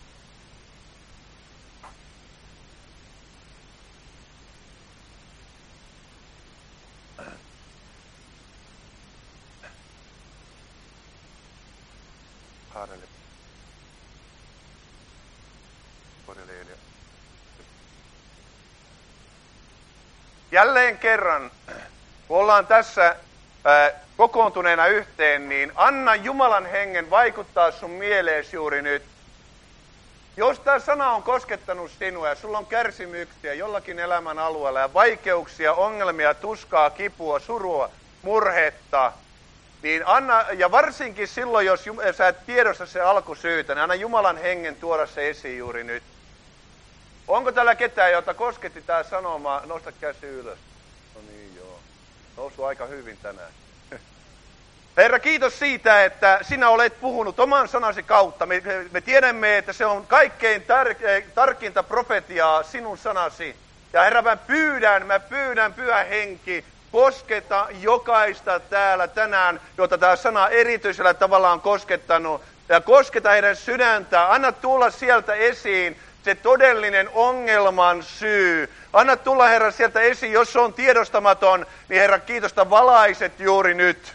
Jälleen kerran, kun ollaan tässä ää, kokoontuneena yhteen, niin anna Jumalan hengen vaikuttaa sun mieleesi juuri nyt. Jos tämä sana on koskettanut sinua ja sulla on kärsimyksiä jollakin elämän alueella ja vaikeuksia, ongelmia, tuskaa, kipua, surua, murhetta, niin anna, ja varsinkin silloin, jos sä et tiedosta se alkusyytä, niin anna Jumalan hengen tuoda se esiin juuri nyt. Onko täällä ketään, jota kosketti tämä sanoma? Nosta käsi ylös. No niin, joo. Nousu aika hyvin tänään. Herra, kiitos siitä, että sinä olet puhunut oman sanasi kautta. Me, me tiedämme, että se on kaikkein tar- tarkinta profetiaa, sinun sanasi. Ja Herra, mä pyydän, mä pyydän, Pyhä Henki, kosketa jokaista täällä tänään, jota tämä sana erityisellä tavalla on koskettanut. Ja kosketa heidän sydäntään. Anna tulla sieltä esiin se todellinen ongelman syy. Anna tulla, Herra, sieltä esiin, jos se on tiedostamaton, niin Herra, kiitosta valaiset juuri nyt.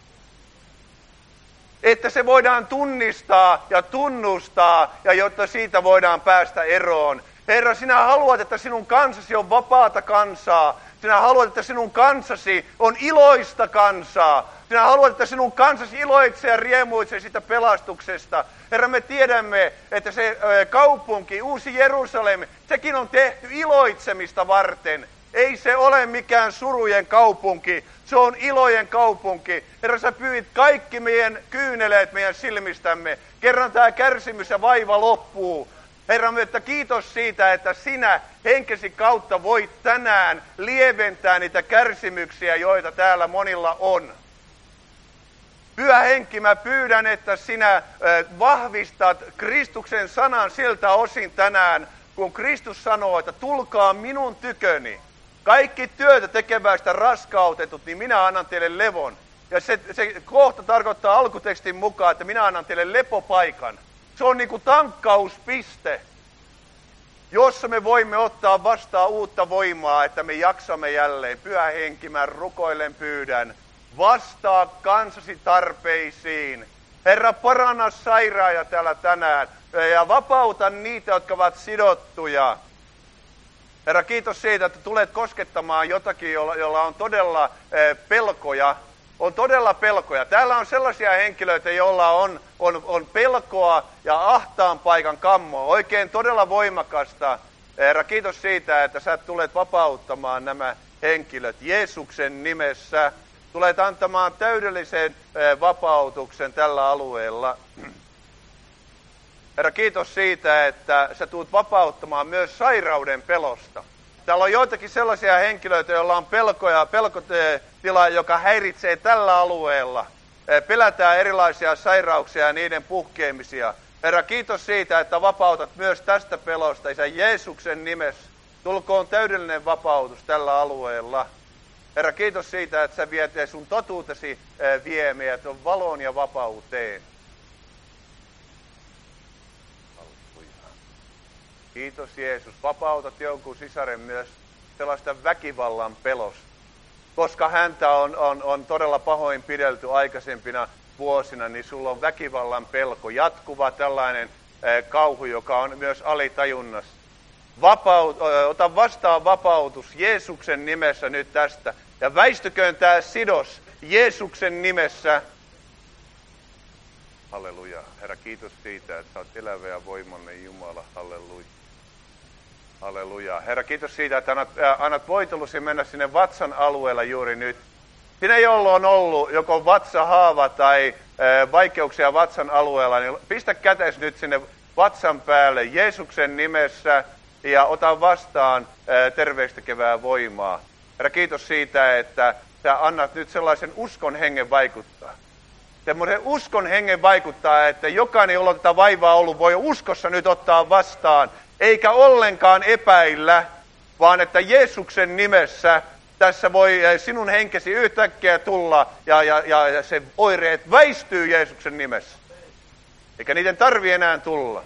Että se voidaan tunnistaa ja tunnustaa, ja jotta siitä voidaan päästä eroon. Herra, sinä haluat, että sinun kansasi on vapaata kansaa. Sinä haluat, että sinun kansasi on iloista kansaa. Sinä haluat, että sinun kansasi iloitsee ja riemuitsee siitä pelastuksesta. Herra, me tiedämme, että se kaupunki, Uusi Jerusalem, sekin on tehty iloitsemista varten. Ei se ole mikään surujen kaupunki, se on ilojen kaupunki. Herra, sä pyyit kaikki meidän kyyneleet meidän silmistämme. Kerran tämä kärsimys ja vaiva loppuu. Herra, että kiitos siitä, että sinä henkesi kautta voit tänään lieventää niitä kärsimyksiä, joita täällä monilla on. Pyhä Henki, mä pyydän, että sinä vahvistat Kristuksen sanan siltä osin tänään, kun Kristus sanoo, että tulkaa minun tyköni. Kaikki työtä tekeväistä raskautetut, niin minä annan teille levon. Ja se, se kohta tarkoittaa alkutekstin mukaan, että minä annan teille lepopaikan. Se on niin kuin tankkauspiste, jossa me voimme ottaa vastaan uutta voimaa, että me jaksamme jälleen. Pyhä Henki, mä rukoilen pyydän. Vastaa kansasi tarpeisiin. Herra, paranna sairaajia täällä tänään ja vapauta niitä, jotka ovat sidottuja. Herra, kiitos siitä, että tulet koskettamaan jotakin, jolla, jolla on todella eh, pelkoja. On todella pelkoja. Täällä on sellaisia henkilöitä, joilla on on, on pelkoa ja ahtaan paikan kammoa. Oikein todella voimakasta. Herra, kiitos siitä, että sä tulet vapauttamaan nämä henkilöt Jeesuksen nimessä. Tulet antamaan täydellisen vapautuksen tällä alueella. Herra, kiitos siitä, että sä tulet vapauttamaan myös sairauden pelosta. Täällä on joitakin sellaisia henkilöitä, joilla on pelkoja, pelkotila, joka häiritsee tällä alueella. Pelätään erilaisia sairauksia ja niiden puhkeamisia. Herra, kiitos siitä, että vapautat myös tästä pelosta. Isä Jeesuksen nimessä. Tulkoon täydellinen vapautus tällä alueella. Herra, kiitos siitä, että sä viet sun totuutesi vie meidät valoon ja vapauteen. Kiitos Jeesus. Vapautat jonkun sisaren myös sellaista väkivallan pelosta. Koska häntä on, on, on todella pahoin pidelty aikaisempina vuosina, niin sulla on väkivallan pelko. Jatkuva tällainen äh, kauhu, joka on myös alitajunnassa. Vapaut, äh, ota vastaan vapautus Jeesuksen nimessä nyt tästä. Ja väistyköön tämä sidos Jeesuksen nimessä. Halleluja. Herra, kiitos siitä, että sä oot elävä ja voimallinen Jumala. Halleluja. Halleluja. Herra, kiitos siitä, että annat, äh, annat voitelusi mennä sinne vatsan alueella juuri nyt. Sinne, jolla on ollut joko vatsahaava tai äh, vaikeuksia vatsan alueella, niin pistä kätes nyt sinne vatsan päälle Jeesuksen nimessä ja ota vastaan äh, terveestä kevää voimaa. Herra, kiitos siitä, että sä annat nyt sellaisen uskon hengen vaikuttaa. Semmoisen uskon hengen vaikuttaa, että jokainen, jolla on tätä vaivaa ollut, voi uskossa nyt ottaa vastaan. Eikä ollenkaan epäillä, vaan että Jeesuksen nimessä tässä voi sinun henkesi yhtäkkiä tulla ja, ja, ja se oireet väistyy Jeesuksen nimessä. Eikä niiden tarvi enää tulla.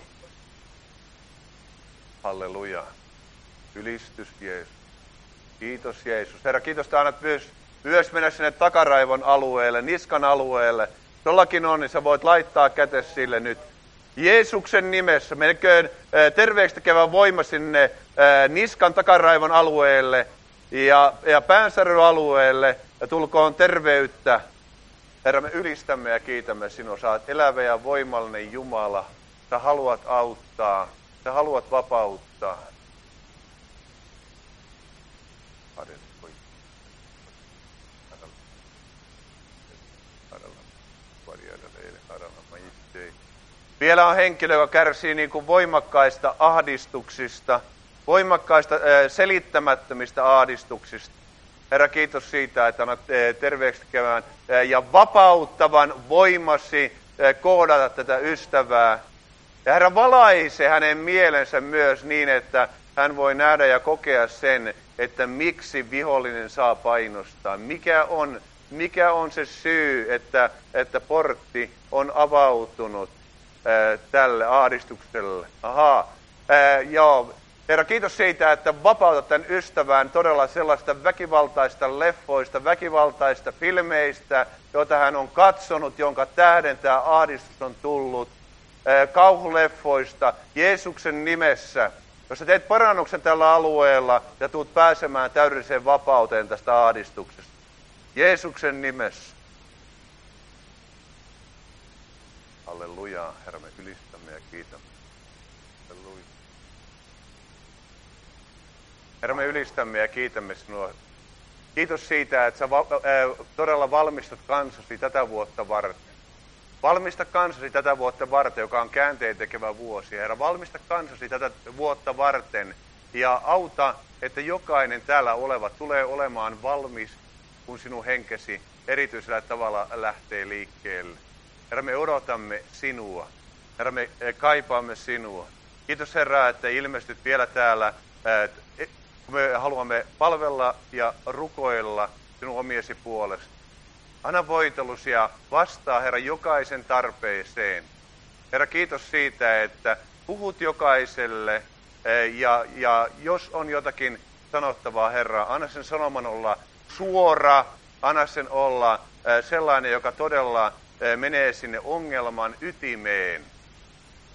Halleluja. Ylistys Jeesus. Kiitos Jeesus. Herra, kiitos, että annat myös, myös mennä sinne takaraivon alueelle, niskan alueelle. Jollakin on, niin sä voit laittaa kätes sille nyt. Jeesuksen nimessä, menköön terveeksi tekevä voima sinne niskan takaraivon alueelle ja, ja päänsäryn alueelle ja tulkoon terveyttä. Herra, me ylistämme ja kiitämme sinua. Sä oot elävä ja voimallinen Jumala. Sä haluat auttaa. Sä haluat vapauttaa. Vielä on henkilö, joka kärsii niin kuin voimakkaista ahdistuksista, voimakkaista äh, selittämättömistä ahdistuksista. Herra, kiitos siitä, että annat äh, terveeksi tekevän äh, ja vapauttavan voimasi äh, kohdata tätä ystävää. Ja Herra, valaise hänen mielensä myös niin, että hän voi nähdä ja kokea sen, että miksi vihollinen saa painostaa. Mikä on, mikä on se syy, että, että portti on avautunut tälle ahdistukselle. Ahaa, Ää, joo. Herra, kiitos siitä, että vapautat tämän ystävän todella sellaista väkivaltaista leffoista, väkivaltaista filmeistä, joita hän on katsonut, jonka tähden tämä ahdistus on tullut. Ää, kauhuleffoista Jeesuksen nimessä. Jos sä teet parannuksen tällä alueella ja tulet pääsemään täydelliseen vapauteen tästä ahdistuksesta. Jeesuksen nimessä. Halleluja, Herra, me ylistämme ja kiitämme. Halleluja. Herra, me ylistämme ja kiitämme sinua. Kiitos siitä, että sä va- äh, todella valmistat kansasi tätä vuotta varten. Valmista kansasi tätä vuotta varten, joka on käänteen tekevä vuosi. Herra, valmista kansasi tätä vuotta varten ja auta, että jokainen täällä oleva tulee olemaan valmis, kun sinun henkesi erityisellä tavalla lähtee liikkeelle. Herra, me odotamme sinua. Herra, me kaipaamme sinua. Kiitos Herra, että ilmestyt vielä täällä. Me haluamme palvella ja rukoilla sinun omiesi puolesta. Anna voitelusi ja vastaa, Herra, jokaisen tarpeeseen. Herra, kiitos siitä, että puhut jokaiselle ja, ja jos on jotakin sanottavaa, Herra, anna sen sanoman olla suora, anna sen olla sellainen, joka todella menee sinne ongelman ytimeen.